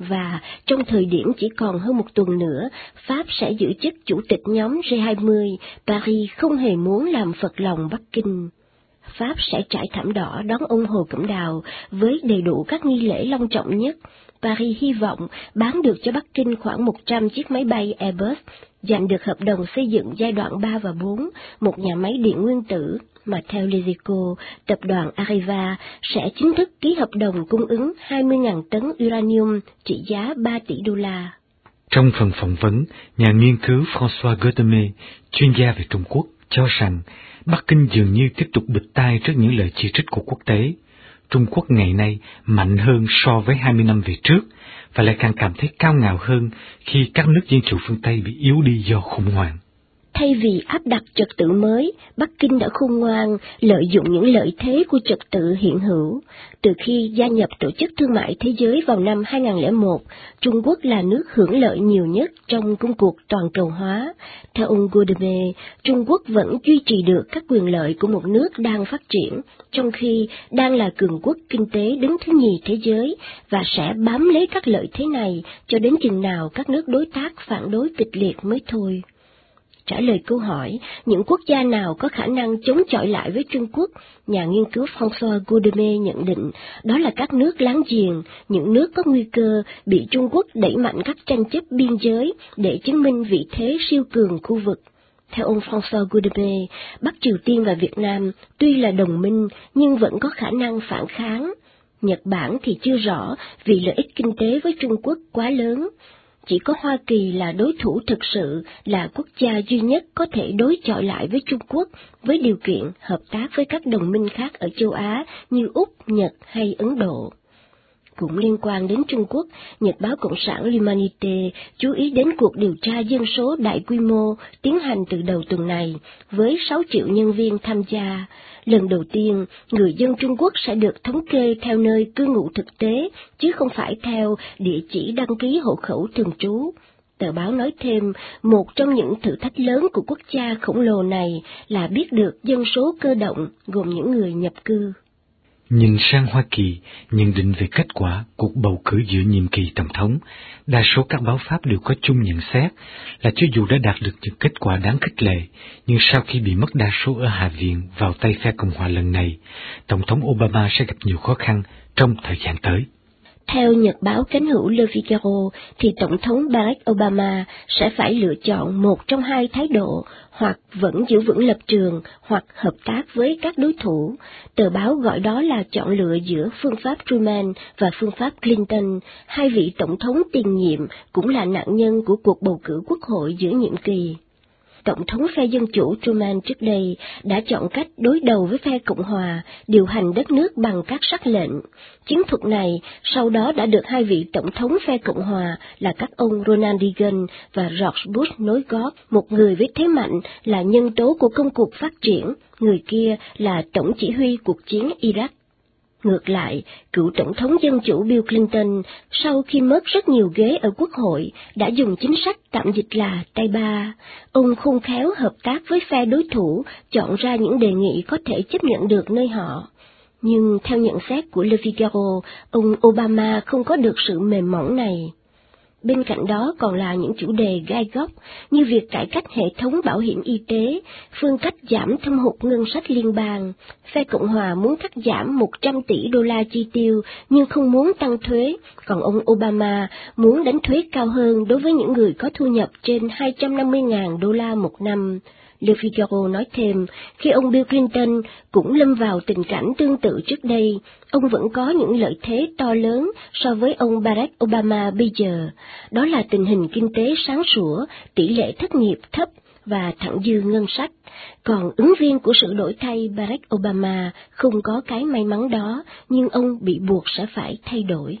và trong thời điểm chỉ còn hơn một tuần nữa, Pháp sẽ giữ chức chủ tịch nhóm G hai mươi, Paris không hề muốn làm phật lòng Bắc Kinh. Pháp sẽ trải thảm đỏ đón ông Hồ Cẩm Đào với đầy đủ các nghi lễ long trọng nhất. Paris hy vọng bán được cho Bắc Kinh khoảng một trăm chiếc máy bay Airbus, giành được hợp đồng xây dựng giai đoạn ba và bốn, một nhà máy điện nguyên tử, mà theo Lezico, tập đoàn Areva sẽ chính thức ký hợp đồng cung ứng hai mươi nghìn tấn uranium trị giá ba tỷ đô la. Trong phần phỏng vấn, nhà nghiên cứu François Gauthame, chuyên gia về Trung Quốc, cho rằng Bắc Kinh dường như tiếp tục bịt tai trước những lời chỉ trích của quốc tế. Trung Quốc ngày nay mạnh hơn so với hai mươi năm về trước, và lại càng cảm thấy cao ngạo hơn khi các nước dân chủ phương Tây bị yếu đi do khủng hoảng. Thay vì áp đặt trật tự mới, Bắc Kinh đã khôn ngoan lợi dụng những lợi thế của trật tự hiện hữu. Từ khi gia nhập Tổ chức Thương mại Thế giới vào năm hai nghìn không trăm lẻ một, Trung Quốc là nước hưởng lợi nhiều nhất trong công cuộc toàn cầu hóa. Theo ông Gauthame, Trung Quốc vẫn duy trì được các quyền lợi của một nước đang phát triển, trong khi đang là cường quốc kinh tế đứng thứ nhì thế giới, và sẽ bám lấy các lợi thế này cho đến chừng nào các nước đối tác phản đối kịch liệt mới thôi. Trả lời câu hỏi, những quốc gia nào có khả năng chống chọi lại với Trung Quốc, nhà nghiên cứu François Gauthame nhận định đó là các nước láng giềng, những nước có nguy cơ bị Trung Quốc đẩy mạnh các tranh chấp biên giới để chứng minh vị thế siêu cường khu vực. Theo ông François Gauthame, Bắc Triều Tiên và Việt Nam tuy là đồng minh nhưng vẫn có khả năng phản kháng. Nhật Bản thì chưa rõ vì lợi ích kinh tế với Trung Quốc quá lớn. Chỉ có Hoa Kỳ là đối thủ thực sự, là quốc gia duy nhất có thể đối chọi lại với Trung Quốc với điều kiện hợp tác với các đồng minh khác ở châu Á như Úc, Nhật hay Ấn Độ. Cũng liên quan đến Trung Quốc, Nhật báo Cộng sản L'Humanité chú ý đến cuộc điều tra dân số đại quy mô tiến hành từ đầu tuần này, với sáu triệu nhân viên tham gia. Lần đầu tiên, người dân Trung Quốc sẽ được thống kê theo nơi cư ngụ thực tế, chứ không phải theo địa chỉ đăng ký hộ khẩu thường trú. Tờ báo nói thêm, một trong những thử thách lớn của quốc gia khổng lồ này là biết được dân số cơ động, gồm những người nhập cư. Nhìn sang Hoa Kỳ, nhận định về kết quả cuộc bầu cử giữa nhiệm kỳ tổng thống, đa số các báo Pháp đều có chung nhận xét là cho dù đã đạt được những kết quả đáng khích lệ, nhưng sau khi bị mất đa số ở Hạ viện vào tay phe Cộng hòa lần này, Tổng thống Obama sẽ gặp nhiều khó khăn trong thời gian tới. Theo nhật báo cánh hữu Le Figaro, thì Tổng thống Barack Obama sẽ phải lựa chọn một trong hai thái độ, hoặc vẫn giữ vững lập trường, hoặc hợp tác với các đối thủ. Tờ báo gọi đó là chọn lựa giữa phương pháp Truman và phương pháp Clinton, hai vị tổng thống tiền nhiệm cũng là nạn nhân của cuộc bầu cử quốc hội giữa nhiệm kỳ. Tổng thống phe Dân Chủ Truman trước đây đã chọn cách đối đầu với phe Cộng Hòa, điều hành đất nước bằng các sắc lệnh. Chiến thuật này sau đó đã được hai vị tổng thống phe Cộng Hòa là các ông Ronald Reagan và George Bush nối gót, một người với thế mạnh là nhân tố của công cuộc phát triển, người kia là tổng chỉ huy cuộc chiến Iraq. Ngược lại, cựu Tổng thống Dân Chủ Bill Clinton, sau khi mất rất nhiều ghế ở Quốc hội, đã dùng chính sách tạm dịch là tay ba. Ông khôn khéo hợp tác với phe đối thủ, chọn ra những đề nghị có thể chấp nhận được nơi họ. Nhưng theo nhận xét của Le Figaro, ông Obama không có được sự mềm mỏng này. Bên cạnh đó còn là những chủ đề gai góc như việc cải cách hệ thống bảo hiểm y tế, phương cách giảm thâm hụt ngân sách liên bang. Phe Cộng hòa muốn cắt giảm một trăm tỷ đô la chi tiêu nhưng không muốn tăng thuế, còn ông Obama muốn đánh thuế cao hơn đối với những người có thu nhập trên hai trăm năm mươi nghìn đô la một năm. Le Figaro nói thêm, khi ông Bill Clinton cũng lâm vào tình cảnh tương tự trước đây, ông vẫn có những lợi thế to lớn so với ông Barack Obama bây giờ. Đó là tình hình kinh tế sáng sủa, tỷ lệ thất nghiệp thấp và thặng dư ngân sách. Còn ứng viên của sự đổi thay Barack Obama không có cái may mắn đó, nhưng ông bị buộc sẽ phải thay đổi.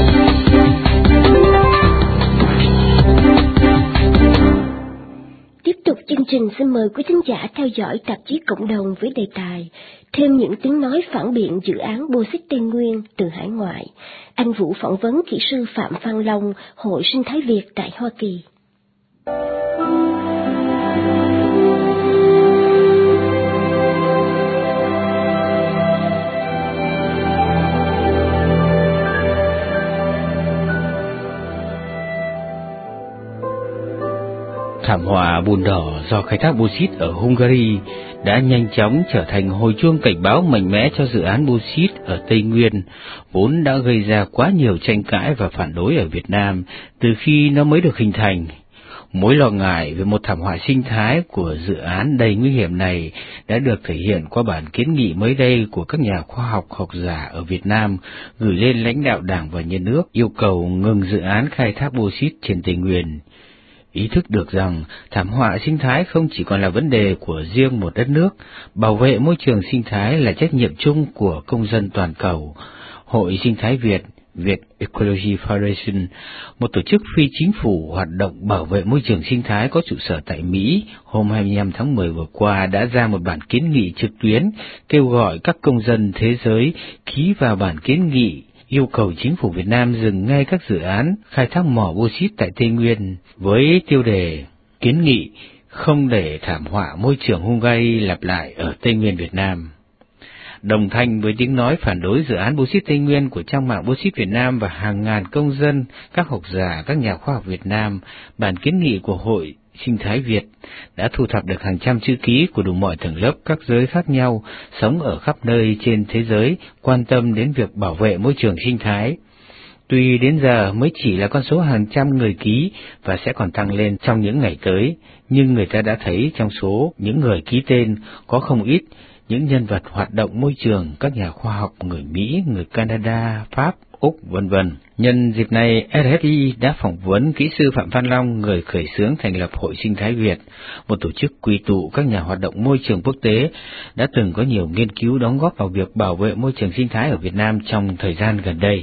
Tiếp tục chương trình, xin mời quý thính giả theo dõi tạp chí Cộng đồng với đề tài Thêm những tiếng nói phản biện dự án Bô Xít Tây Nguyên từ hải ngoại. Anh Vũ phỏng vấn kỹ sư Phạm Phan Long, Hội Sinh thái Việt tại Hoa Kỳ. Thảm họa bùn đỏ do khai thác bauxit ở Hungary đã nhanh chóng trở thành hồi chuông cảnh báo mạnh mẽ cho dự án bauxit ở Tây Nguyên, vốn đã gây ra quá nhiều tranh cãi và phản đối ở Việt Nam từ khi nó mới được hình thành. Mối lo ngại về một thảm họa sinh thái của dự án đầy nguy hiểm này đã được thể hiện qua bản kiến nghị mới đây của các nhà khoa học học giả ở Việt Nam gửi lên lãnh đạo Đảng và Nhà nước yêu cầu ngừng dự án khai thác bauxit trên Tây Nguyên. Ý thức được rằng thảm họa sinh thái không chỉ còn là vấn đề của riêng một đất nước, bảo vệ môi trường sinh thái là trách nhiệm chung của công dân toàn cầu. Hội Sinh thái Việt, Việt Ecology Foundation, một tổ chức phi chính phủ hoạt động bảo vệ môi trường sinh thái có trụ sở tại Mỹ, hôm hai mươi lăm tháng mười vừa qua đã ra một bản kiến nghị trực tuyến kêu gọi các công dân thế giới ký vào bản kiến nghị yêu cầu chính phủ Việt Nam dừng ngay các dự án khai thác mỏ bauxit tại Tây Nguyên với tiêu đề kiến nghị không để thảm họa môi trường Hungary lặp lại ở Tây Nguyên Việt Nam. Đồng thanh với tiếng nói phản đối dự án bauxit Tây Nguyên của trang mạng Bauxit Việt Nam và hàng ngàn công dân, các học giả, các nhà khoa học Việt Nam, bản kiến nghị của Hội Sinh thái Việt đã thu thập được hàng trăm chữ ký của đủ mọi tầng lớp các giới khác nhau, sống ở khắp nơi trên thế giới, quan tâm đến việc bảo vệ môi trường sinh thái. Tuy đến giờ mới chỉ là con số hàng trăm người ký và sẽ còn tăng lên trong những ngày tới, nhưng người ta đã thấy trong số những người ký tên có không ít những nhân vật hoạt động môi trường, các nhà khoa học người Mỹ, người Canada, Pháp, Úc, vân vân. Nhân dịp này, ét ép i đã phỏng vấn kỹ sư Phạm Văn Long, người khởi xướng thành lập Hội Sinh thái Việt, một tổ chức quy tụ các nhà hoạt động môi trường quốc tế đã từng có nhiều nghiên cứu đóng góp vào việc bảo vệ môi trường sinh thái ở Việt Nam trong thời gian gần đây.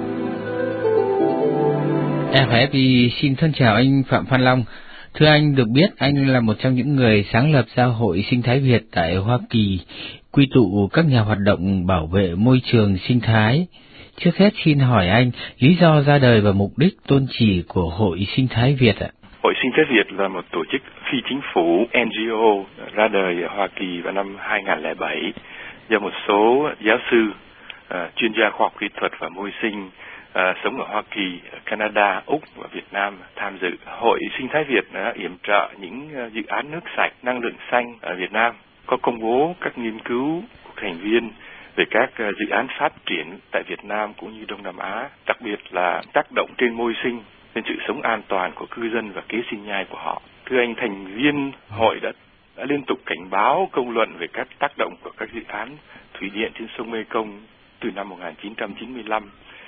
ép ép i xin thân chào anh Phạm Văn Long. Thưa anh, được biết anh là một trong những người sáng lập ra Hội Sinh thái Việt tại Hoa Kỳ, quy tụ các nhà hoạt động bảo vệ môi trường sinh thái. Trước hết xin hỏi anh lý do ra đời và mục đích tôn chỉ của Hội Sinh thái Việt ạ. Hội Sinh thái Việt là một tổ chức phi chính phủ en giê ô ra đời ở Hoa Kỳ vào năm hai không không bảy do một số giáo sư, uh, chuyên gia khoa học kỹ thuật và môi sinh uh, sống ở Hoa Kỳ, Canada, Úc và Việt Nam tham dự. Hội Sinh thái Việt đã yểm trợ những uh, dự án nước sạch, năng lượng xanh ở Việt Nam, có công bố các nghiên cứu của thành viên về các uh, dự án phát triển tại Việt Nam cũng như Đông Nam Á, đặc biệt là tác động trên môi sinh, trên sự sống an toàn của cư dân và kế sinh nhai của họ. Thưa anh, thành viên hội đã, đã liên tục cảnh báo công luận về các tác động của các dự án thủy điện trên sông Mekong từ năm một nghìn chín trăm chín mươi lăm,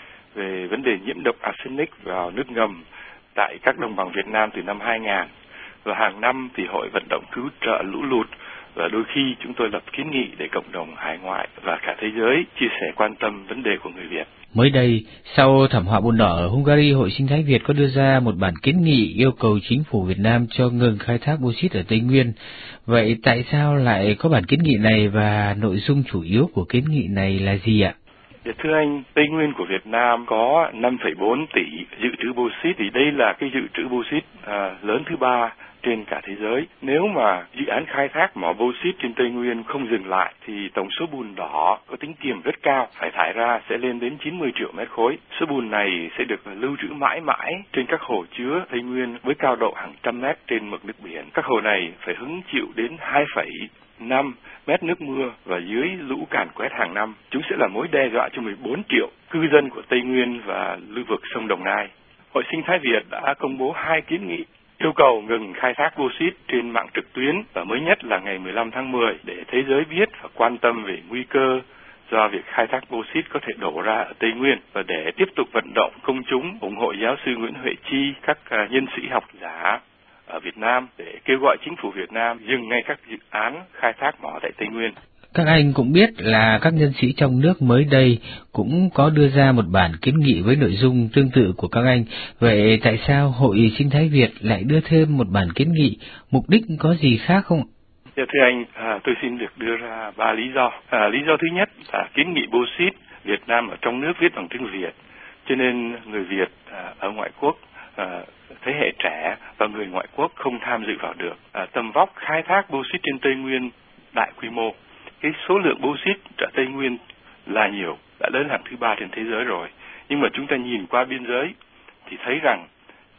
về vấn đề nhiễm độc arsenic vào nước ngầm tại các đồng bằng Việt Nam từ năm hai nghìn. Và hàng năm thì hội vận động cứu trợ lũ lụt, và đôi khi chúng tôi lập kiến nghị để cộng đồng hải ngoại và cả thế giới chia sẻ quan tâm vấn đề của người Việt. Mới đây, sau thảm họa bùn đỏ ở Hungary, Hội Sinh thái Việt có đưa ra một bản kiến nghị yêu cầu chính phủ Việt Nam cho ngừng khai thác bauxit ở Tây Nguyên. Vậy tại sao lại có bản kiến nghị này và nội dung chủ yếu của kiến nghị này là gì ạ? Thưa anh, Tây Nguyên của Việt Nam có năm phẩy bốn tỷ dự trữ bauxit, thì đây là cái dự trữ bauxit à, lớn thứ ba trên cả thế giới. Nếu mà dự án khai thác mỏ bauxit trên Tây Nguyên không dừng lại thì tổng số bùn đỏ có tính kiềm rất cao phải thải ra sẽ lên đến chín mươi triệu mét khối. Số bùn này sẽ được lưu trữ mãi mãi trên các hồ chứa Tây Nguyên với cao độ hàng trăm mét trên mực nước biển. Các hồ này phải hứng chịu đến hai phẩy năm mét nước mưa và dưới lũ càn quét hàng năm. Chúng sẽ là mối đe dọa cho mười bốn triệu cư dân của Tây Nguyên và lưu vực sông Đồng Nai. Hội Sinh thái Việt đã công bố hai kiến nghị yêu cầu ngừng khai thác bauxit trên mạng trực tuyến, và mới nhất là ngày mười lăm tháng mười, để thế giới biết và quan tâm về nguy cơ do việc khai thác bauxit có thể đổ ra ở Tây Nguyên, và để tiếp tục vận động công chúng ủng hộ giáo sư Nguyễn Huệ Chi, các nhân sĩ học giả ở Việt Nam để kêu gọi chính phủ Việt Nam dừng ngay các dự án khai thác mỏ tại Tây Nguyên. Các anh cũng biết là các nhân sĩ trong nước mới đây cũng có đưa ra một bản kiến nghị với nội dung tương tự của các anh. Vậy tại sao Hội Sinh thái Việt lại đưa thêm một bản kiến nghị? Mục đích có gì khác không? Dạ, thưa anh, à, tôi xin được đưa ra ba lý do. À, lý do thứ nhất là kiến nghị bauxit Việt Nam ở trong nước viết bằng tiếng Việt, cho nên người Việt à, ở ngoại quốc, à, thế hệ trẻ và người ngoại quốc không tham dự vào được. À, tầm vóc khai thác bauxit trên Tây Nguyên đại quy mô. Cái số lượng bauxit ở Tây Nguyên là nhiều, đã lớn hẳn thứ ba trên thế giới rồi. Nhưng mà chúng ta nhìn qua biên giới thì thấy rằng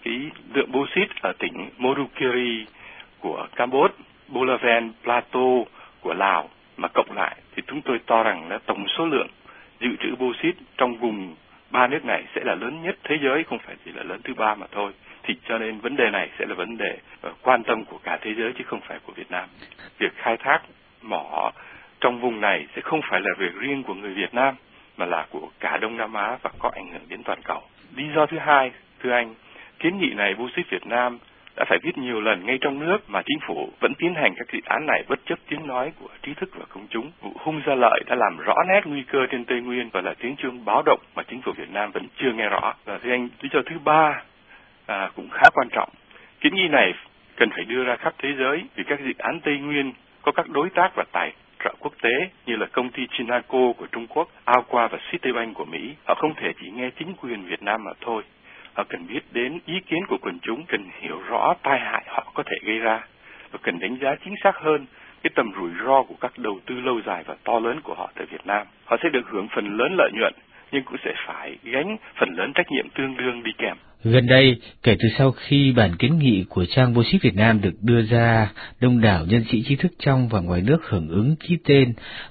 cái lượng bauxit ở tỉnh Morukeri của Campuchia, Bolaven Plateau của Lào mà cộng lại thì chúng tôi cho rằng là tổng số lượng dự trữ bauxit trong vùng ba nước này sẽ là lớn nhất thế giới, không phải chỉ là lớn thứ ba mà thôi. Thì cho nên vấn đề này sẽ là vấn đề quan tâm của cả thế giới chứ không phải của Việt Nam. Việc khai thác mỏ trong vùng này sẽ không phải là việc riêng của người Việt Nam mà là của cả Đông Nam Á và có ảnh hưởng đến toàn cầu. Lý do thứ hai, thưa anh, kiến nghị này bauxit Việt Nam đã phải viết nhiều lần ngay trong nước mà chính phủ vẫn tiến hành các dự án này bất chấp tiếng nói của trí thức và công chúng. Vụ Hung Gia Lợi đã làm rõ nét nguy cơ trên Tây Nguyên và là tiếng chuông báo động mà chính phủ Việt Nam vẫn chưa nghe rõ. Và thưa anh, lý do thứ ba à, cũng khá quan trọng. Kiến nghị này cần phải đưa ra khắp thế giới vì các dự án Tây Nguyên có các đối tác và tài trợ quốc tế như là công ty Chinalco của Trung Quốc, Aqua và Citibank của Mỹ. Họ không thể chỉ nghe chính quyền Việt Nam mà thôi. Họ cần biết đến ý kiến của quần chúng, cần hiểu rõ tai hại họ có thể gây ra và cần đánh giá chính xác hơn cái tầm rủi ro của các đầu tư lâu dài và to lớn của họ tại Việt Nam. Họ sẽ được hưởng phần lớn lợi nhuận nhưng cũng sẽ phải gánh phần lớn trách nhiệm tương đương đi kèm. Gần đây, kể từ sau khi bản kiến nghị của trang Bauxit Việt Nam được đưa ra, đông đảo nhân sĩ trí thức trong và ngoài nước hưởng ứng ký tên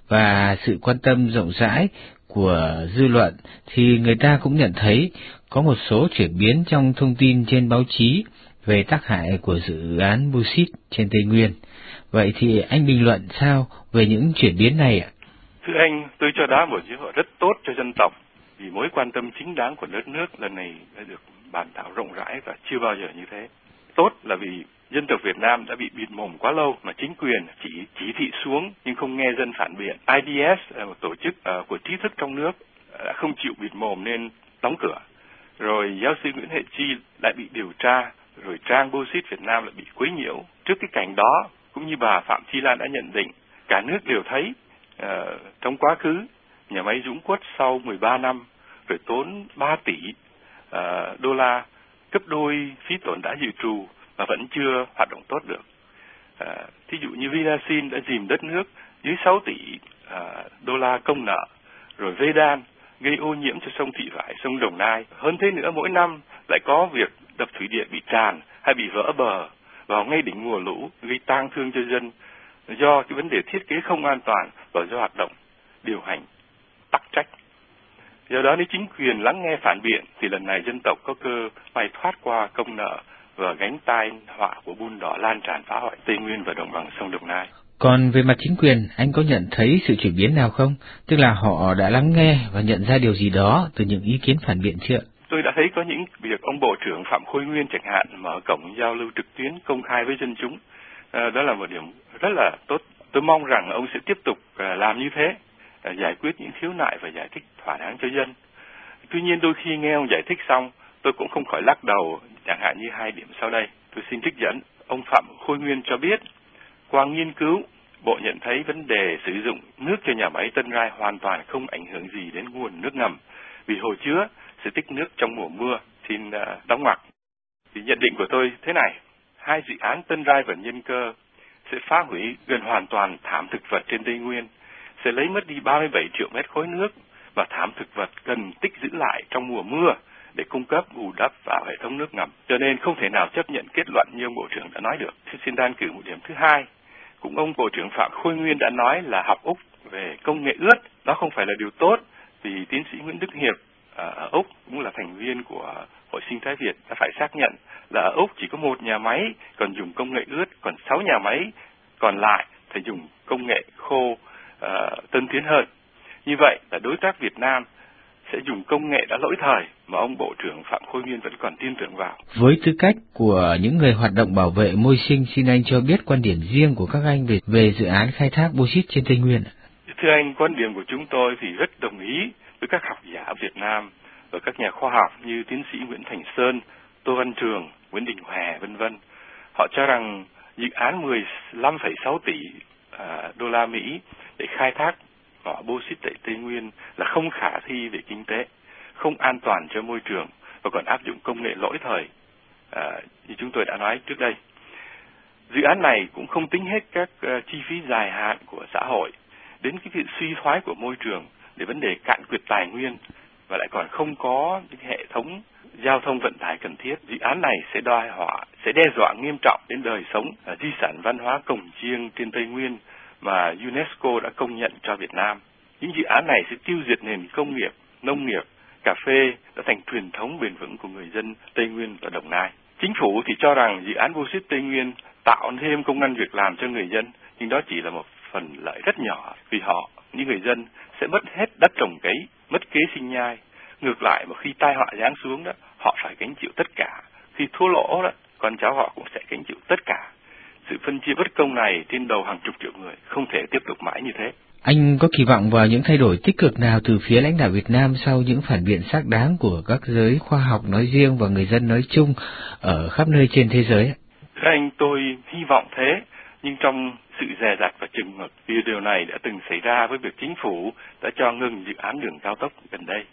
và sự quan tâm rộng rãi của dư luận, thì người ta cũng nhận thấy có một số chuyển biến trong thông tin trên báo chí về tác hại của dự án bauxit trên Tây Nguyên. Vậy thì anh bình luận sao về những chuyển biến này ạ? Thưa anh, tôi cho đó một dấu hiệu rất tốt cho dân tộc vì mối quan tâm chính đáng của đất nước lần này đã được bàn thảo rộng rãi và chưa bao giờ như thế. Tốt là vì dân tộc Việt Nam đã bị bịt mồm quá lâu mà chính quyền chỉ chỉ thị xuống nhưng không nghe dân phản biện. i đê ét là một tổ chức uh, của trí thức trong nước đã không chịu bịt mồm nên đóng cửa. Rồi giáo sư Nguyễn Hệ Chi lại bị điều tra, rồi trang Bauxit Việt Nam lại bị quấy nhiễu. Trước cái cảnh đó, cũng như bà Phạm Chi Lan đã nhận định, cả nước đều thấy uh, trong quá khứ nhà máy Dũng Quất sau mười ba năm rồi tốn ba tỷ uh, đô la, gấp đôi phí tổn đã dự trù mà vẫn chưa hoạt động tốt được. Uh, thí dụ như Vinasin đã dìm đất nước dưới sáu tỷ uh, đô la công nợ, rồi Vedan gây ô nhiễm cho sông Thị Vải, sông Đồng Nai. Hơn thế nữa, mỗi năm lại có việc đập thủy điện bị tràn hay bị vỡ bờ vào ngay đỉnh mùa lũ, gây tang thương cho dân do cái vấn đề thiết kế không an toàn và do hoạt động điều hành tắc trách. Do đó nếu chính quyền lắng nghe phản biện thì lần này dân tộc có cơ may thoát qua công nợ và gánh tai họa của bùn đỏ lan tràn phá hoại Tây Nguyên và đồng bằng sông Đồng Nai. Còn về mặt chính quyền, anh có nhận thấy sự chuyển biến nào không? Tức là họ đã lắng nghe và nhận ra điều gì đó từ những ý kiến phản biện chưa? Tôi đã thấy có những việc ông Bộ trưởng Phạm Khôi Nguyên chẳng hạn mở cổng giao lưu trực tuyến công khai với dân chúng. À, đó là một điểm rất là tốt. Tôi mong rằng ông sẽ tiếp tục à, làm như thế, à, giải quyết những khiếu nại và giải thích thỏa đáng cho dân. Tuy nhiên đôi khi nghe ông giải thích xong, tôi cũng không khỏi lắc đầu, chẳng hạn như hai điểm sau đây. Tôi xin trích dẫn. Ông Phạm Khôi Nguyên cho biết, qua nghiên cứu, Bộ nhận thấy vấn đề sử dụng nước cho nhà máy Tân Rai hoàn toàn không ảnh hưởng gì đến nguồn nước ngầm, vì hồ chứa sẽ tích nước trong mùa mưa. Xin uh, đóng ngoặc. Thì nhận định của tôi thế này, hai dự án Tân Rai và Nhân Cơ sẽ phá hủy gần hoàn toàn thảm thực vật trên Tây Nguyên, sẽ lấy mất đi ba mươi bảy triệu mét khối nước và thảm thực vật cần tích giữ lại trong mùa mưa để cung cấp bù đắp vào hệ thống nước ngầm. Cho nên không thể nào chấp nhận kết luận như ông Bộ trưởng đã nói được. Xin đơn cử một điểm thứ hai. Cũng ông Bộ trưởng Phạm Khôi Nguyên đã nói là học Úc về công nghệ ướt, đó không phải là điều tốt, vì tiến sĩ Nguyễn Đức Hiệp ở Úc cũng là thành viên của Hội Sinh Thái Việt đã phải xác nhận là ở Úc chỉ có một nhà máy còn dùng công nghệ ướt, còn sáu nhà máy còn lại phải dùng công nghệ khô uh, tân tiến hơn. Như vậy là đối tác Việt Nam sẽ dùng công nghệ đã lỗi thời mà ông Bộ trưởng Phạm Khôi Nguyên vẫn còn tin tưởng vào. Với tư cách của những người hoạt động bảo vệ môi sinh, xin anh cho biết quan điểm riêng của các anh về, về dự án khai thác bauxit trên Tây Nguyên. Thưa anh, quan điểm của chúng tôi thì rất đồng ý với các học giả Việt Nam và các nhà khoa học như tiến sĩ Nguyễn Thành Sơn, Tô Văn Trường, Nguyễn Đình Hòe, vân vân. Họ cho rằng dự án mười lăm phẩy sáu tỷ uh, đô la Mỹ để khai thác mỏ bauxit tại Tây Nguyên là không khả thi về kinh tế, không an toàn cho môi trường và còn áp dụng công nghệ lỗi thời à, như chúng tôi đã nói trước đây. Dự án này cũng không tính hết các uh, chi phí dài hạn của xã hội, đến cái việc suy thoái của môi trường, để vấn đề cạn kiệt tài nguyên và lại còn không có những hệ thống giao thông vận tải cần thiết. Dự án này sẽ đe dọa sẽ đe dọa nghiêm trọng đến đời sống, uh, di sản văn hóa cồng chiêng trên Tây Nguyên mà UNESCO đã công nhận cho Việt Nam. Những dự án này sẽ tiêu diệt nền công nghiệp, nông nghiệp, cà phê đã thành truyền thống bền vững của người dân Tây Nguyên và Đồng Nai. Chính phủ thì cho rằng dự án bauxit Tây Nguyên tạo thêm công ăn việc làm cho người dân, nhưng đó chỉ là một phần lợi rất nhỏ, vì họ, những người dân sẽ mất hết đất trồng cấy, mất kế sinh nhai. Ngược lại, mà khi tai họa giáng xuống đó, họ phải gánh chịu tất cả. Khi thua lỗ đó, con cháu họ cũng sẽ gánh chịu tất cả. Sự phân chia bất công này trên đầu hàng chục triệu người không thể tiếp tục mãi như thế. Anh có kỳ vọng vào những thay đổi tích cực nào từ phía lãnh đạo Việt Nam sau những phản biện xác đáng của các giới khoa học nói riêng và người dân nói chung ở khắp nơi trên thế giới? Thưa anh, tôi hy vọng thế, nhưng trong sự dè dặt và chừng mực, vì điều này đã từng xảy ra với việc chính phủ đã cho ngừng dự án đường cao tốc gần đây.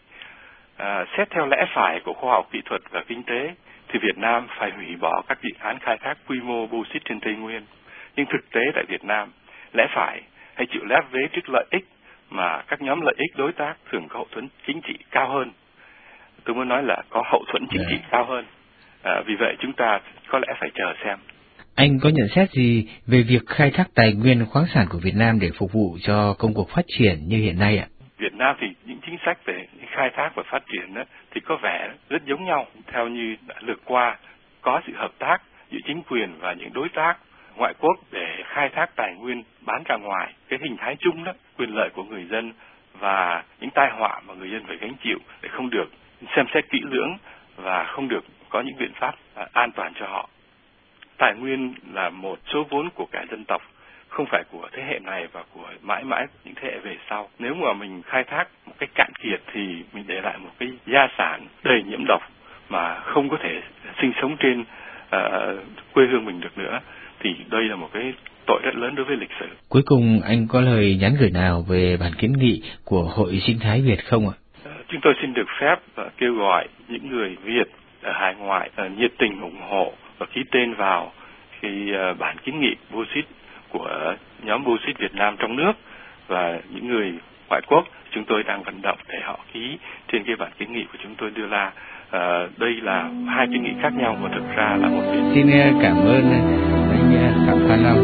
À, xét theo lẽ phải của khoa học kỹ thuật và kinh tế, thì Việt Nam phải hủy bỏ các dự án khai thác quy mô bauxit trên Tây Nguyên. Nhưng thực tế tại Việt Nam, lẽ phải hay chịu lép vế trước lợi ích mà các nhóm lợi ích đối tác thường có hậu thuẫn chính trị cao hơn. Tôi muốn nói là có hậu thuẫn chính trị cao hơn. À, vì vậy chúng ta có lẽ phải chờ xem. Anh có nhận xét gì về việc khai thác tài nguyên khoáng sản của Việt Nam để phục vụ cho công cuộc phát triển như hiện nay ạ? Việt Nam thì những chính sách về khai thác và phát triển đó, thì có vẻ rất giống nhau. Theo như đã lược qua, có sự hợp tác giữa chính quyền và những đối tác ngoại quốc để khai thác tài nguyên bán ra ngoài. Cái hình thái chung đó, quyền lợi của người dân và những tai họa mà người dân phải gánh chịu để không được xem xét kỹ lưỡng và không được có những biện pháp à, an toàn cho họ. Tài nguyên là một số vốn của cả dân tộc, không phải của thế hệ này và của mãi mãi những thế hệ về sau. Nếu mà mình khai thác một cách cạn kiệt thì mình để lại một cái gia sản đầy nhiễm độc mà không có thể sinh sống trên uh, quê hương mình được nữa, thì đây là một cái tội rất lớn đối với lịch sử. Cuối cùng anh có lời nhắn gửi nào về bản kiến nghị của Hội Sinh thái Việt không ạ? Uh, chúng tôi xin được phép uh, kêu gọi những người Việt ở hải ngoại uh, nhiệt tình ủng hộ và ký tên vào cái uh, bản kiến nghị bauxit của nhóm bauxit Việt Nam trong nước, và những người ngoại quốc chúng tôi đang vận động để họ ký trên cái bản kiến nghị của chúng tôi đưa ra. À, đây là hai kiến nghị khác nhau mà thực ra là một cái. Xin cảm ơn anh Phạm Phan Long.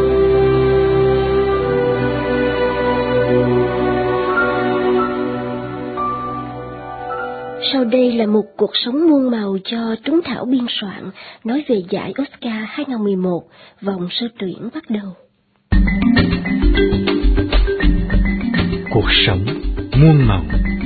Sau đây là một cuộc sống muôn màu cho Trúng Thảo biên soạn, nói về giải Oscar hai không một một, vòng sơ tuyển bắt đầu. Cuộc sống muôn màu.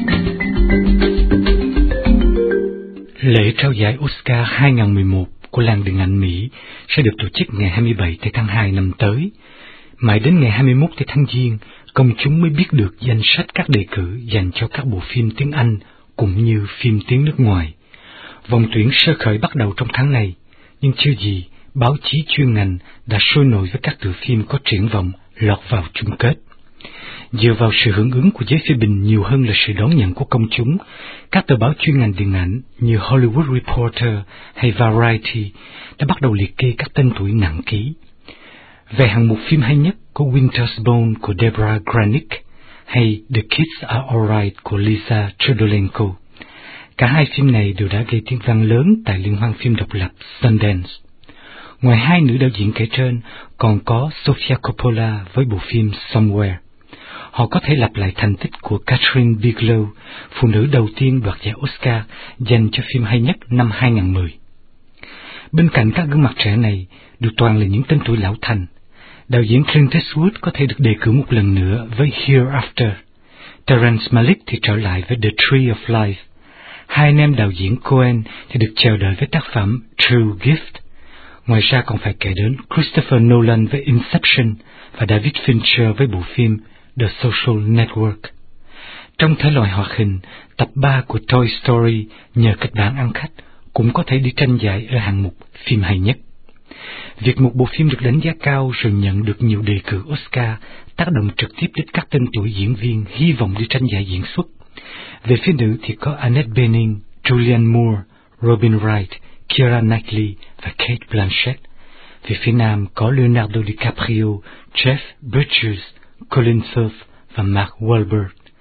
Lễ trao giải Oscar hai không một một của làng điện ảnh Mỹ sẽ được tổ chức ngày hai mươi bảy tháng hai năm tới. Mãi đến ngày hai mươi mốt tháng Giêng, công chúng mới biết được danh sách các đề cử dành cho các bộ phim tiếng Anh cũng như phim tiếng nước ngoài. Vòng tuyển sơ khởi bắt đầu trong tháng này, nhưng chưa gì, báo chí chuyên ngành đã sôi nổi với các tựa phim có triển vọng lọt vào chung kết. Dựa vào sự hưởng ứng của giới phê bình nhiều hơn là sự đón nhận của công chúng, các tờ báo chuyên ngành điện ảnh như Hollywood Reporter hay Variety đã bắt đầu liệt kê các tên tuổi nặng ký. Về hạng mục phim hay nhất có Winter's Bone của Deborah Granick hay The Kids Are Alright của Lisa Trudolenko. Cả hai phim này đều đã gây tiếng vang lớn tại liên hoan phim độc lập Sundance. Ngoài hai nữ đạo diễn kể trên, còn có Sofia Coppola với bộ phim Somewhere. Họ có thể lặp lại thành tích của Catherine Bigelow, phụ nữ đầu tiên đoạt giải Oscar dành cho phim hay nhất năm hai không một không. Bên cạnh các gương mặt trẻ này, đều toàn là những tên tuổi lão thành. Đạo diễn Clint Eastwood có thể được đề cử một lần nữa với Hereafter. Terrence Malick thì trở lại với The Tree of Life. Hai anh em đạo diễn Coen thì được chờ đợi với tác phẩm True Gift. Ngoài ra còn phải kể đến Christopher Nolan với Inception và David Fincher với bộ phim The Social Network. Trong thể loại hoạt hình, tập ba của Toy Story nhờ kịch bản ăn khách cũng có thể đi tranh giải ở hạng mục phim hay nhất. Việc một bộ phim được đánh giá cao rồi nhận được nhiều đề cử Oscar tác động trực tiếp đến các tên tuổi diễn viên hy vọng đi tranh giải diễn xuất. Về phía nữ thì có Annette Bening, Julianne Moore, Robin Wright, Keira Knightley và Cate Blanchett. Về phía nam có Leonardo DiCaprio, Jeff Bridges, Colin Firth và Mark Wahlberg.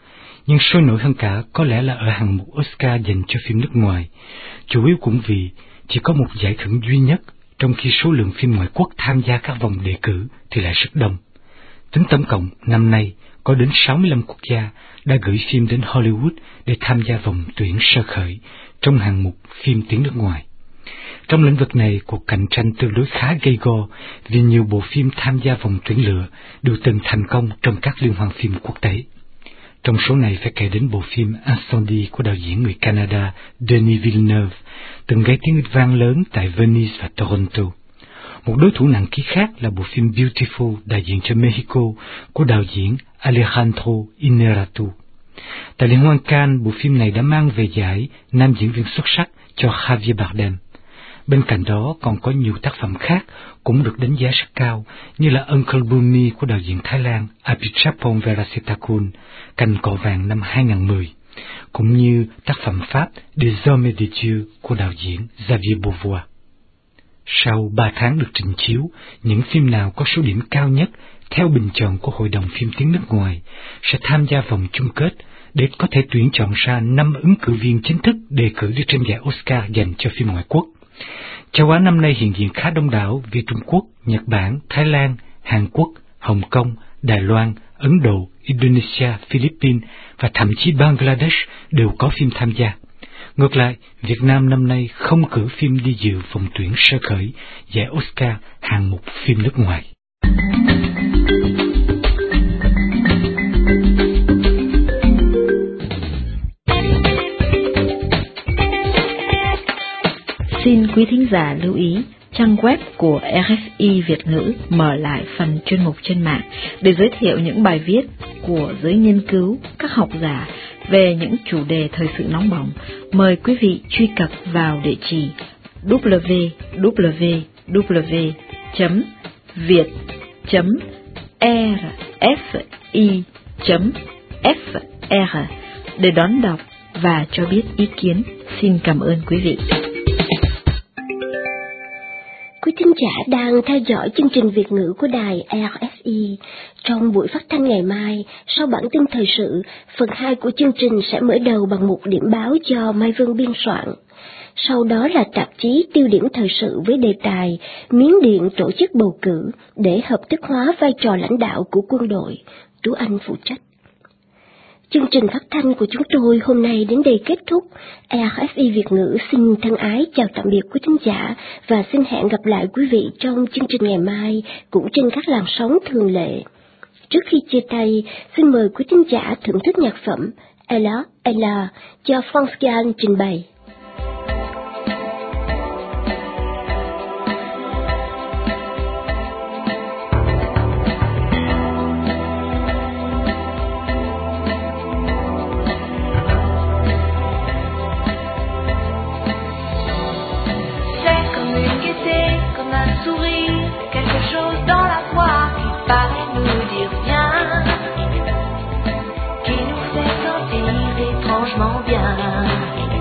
nhưng sôi nổi hơn cả có lẽ là ở hạng mục Oscar dành cho phim nước ngoài, chủ yếu cũng vì chỉ có một giải thưởng duy nhất, trong khi số lượng phim ngoại quốc tham gia các vòng đề cử thì lại rất đông. Tính tổng cộng, năm nay có đến sáu mươi lăm quốc gia đã gửi phim đến Hollywood để tham gia vòng tuyển sơ khởi trong hạng mục phim tiếng nước ngoài. Trong lĩnh vực này, cuộc cạnh tranh tương đối khá gay go vì nhiều bộ phim tham gia vòng tuyển lựa đều từng thành công trong các liên hoan phim quốc tế. Trong số này phải kể đến bộ phim Incendie của đạo diễn người Canada Denis Villeneuve, từng gây tiếng vang lớn tại Venice và Toronto. Một đối thủ nặng ký khác là bộ phim Beautiful đại diện cho Mexico của đạo diễn Alejandro Inarritu. Tại liên hoan Cannes, bộ phim này đã mang về giải nam diễn viên xuất sắc cho Javier Bardem. Bên cạnh đó còn có nhiều tác phẩm khác cũng được đánh giá rất cao, như là Uncle Bumi của đạo diễn Thái Lan Apichapong Veerasetakul, Cành cỏ vàng năm hai không một không, cũng như tác phẩm Pháp Des Hommes et des Dieux của đạo diễn Xavier Beauvoir. Sau ba tháng được trình chiếu, những phim nào có số điểm cao nhất theo bình chọn của Hội đồng phim tiếng nước ngoài sẽ tham gia vòng chung kết để có thể tuyển chọn ra năm ứng cử viên chính thức đề cử đi tranh giải Oscar dành cho phim ngoại quốc. Châu Á năm nay hiện diện khá đông đảo vì Trung Quốc, Nhật Bản, Thái Lan, Hàn Quốc, Hồng Kông, Đài Loan, Ấn Độ, Indonesia, Philippines và thậm chí Bangladesh đều có phim tham gia. Ngược lại, Việt Nam năm nay không cử phim đi dự vòng tuyển sơ khởi giải Oscar hạng mục phim nước ngoài. Xin quý thính giả lưu ý, trang web của rờ ép i Việt ngữ mở lại phần chuyên mục trên mạng để giới thiệu những bài viết của giới nghiên cứu, các học giả về những chủ đề thời sự nóng bỏng. Mời quý vị truy cập vào địa chỉ w w w chấm việt chấm r f i chấm f r để đón đọc và cho biết ý kiến. Xin cảm ơn quý vị. Quý thính giả đang theo dõi chương trình Việt ngữ của đài rờ ép i. Trong buổi phát thanh ngày mai, sau bản tin thời sự, phần hai của chương trình sẽ mở đầu bằng một điểm báo do Mai Vân biên soạn. Sau đó là tạp chí tiêu điểm thời sự với đề tài Miến Điện tổ chức bầu cử để hợp thức hóa vai trò lãnh đạo của quân đội. Tú Anh phụ trách. Chương trình phát thanh của chúng tôi hôm nay đến đây kết thúc. rờ ép i Việt ngữ xin thân ái chào tạm biệt quý thính giả và xin hẹn gặp lại quý vị trong chương trình ngày mai cũng trên các làn sóng thường lệ. Trước khi chia tay, xin mời quý thính giả thưởng thức nhạc phẩm Ella Ella do Franz Gall trình bày.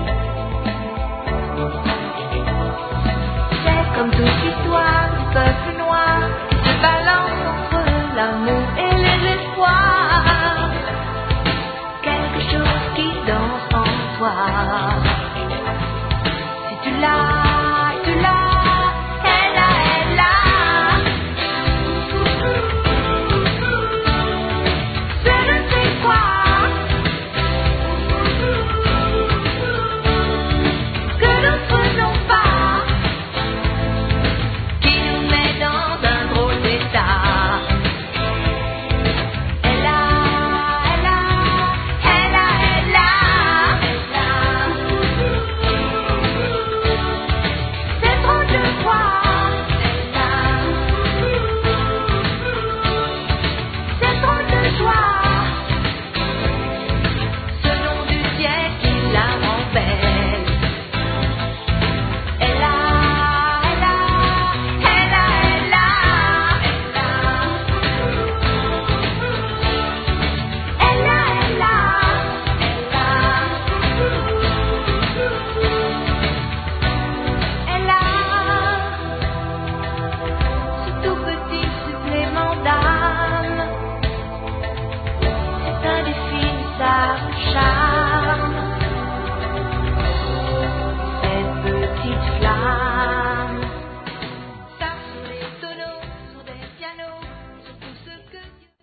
C'est comme toute l'histoire du peuple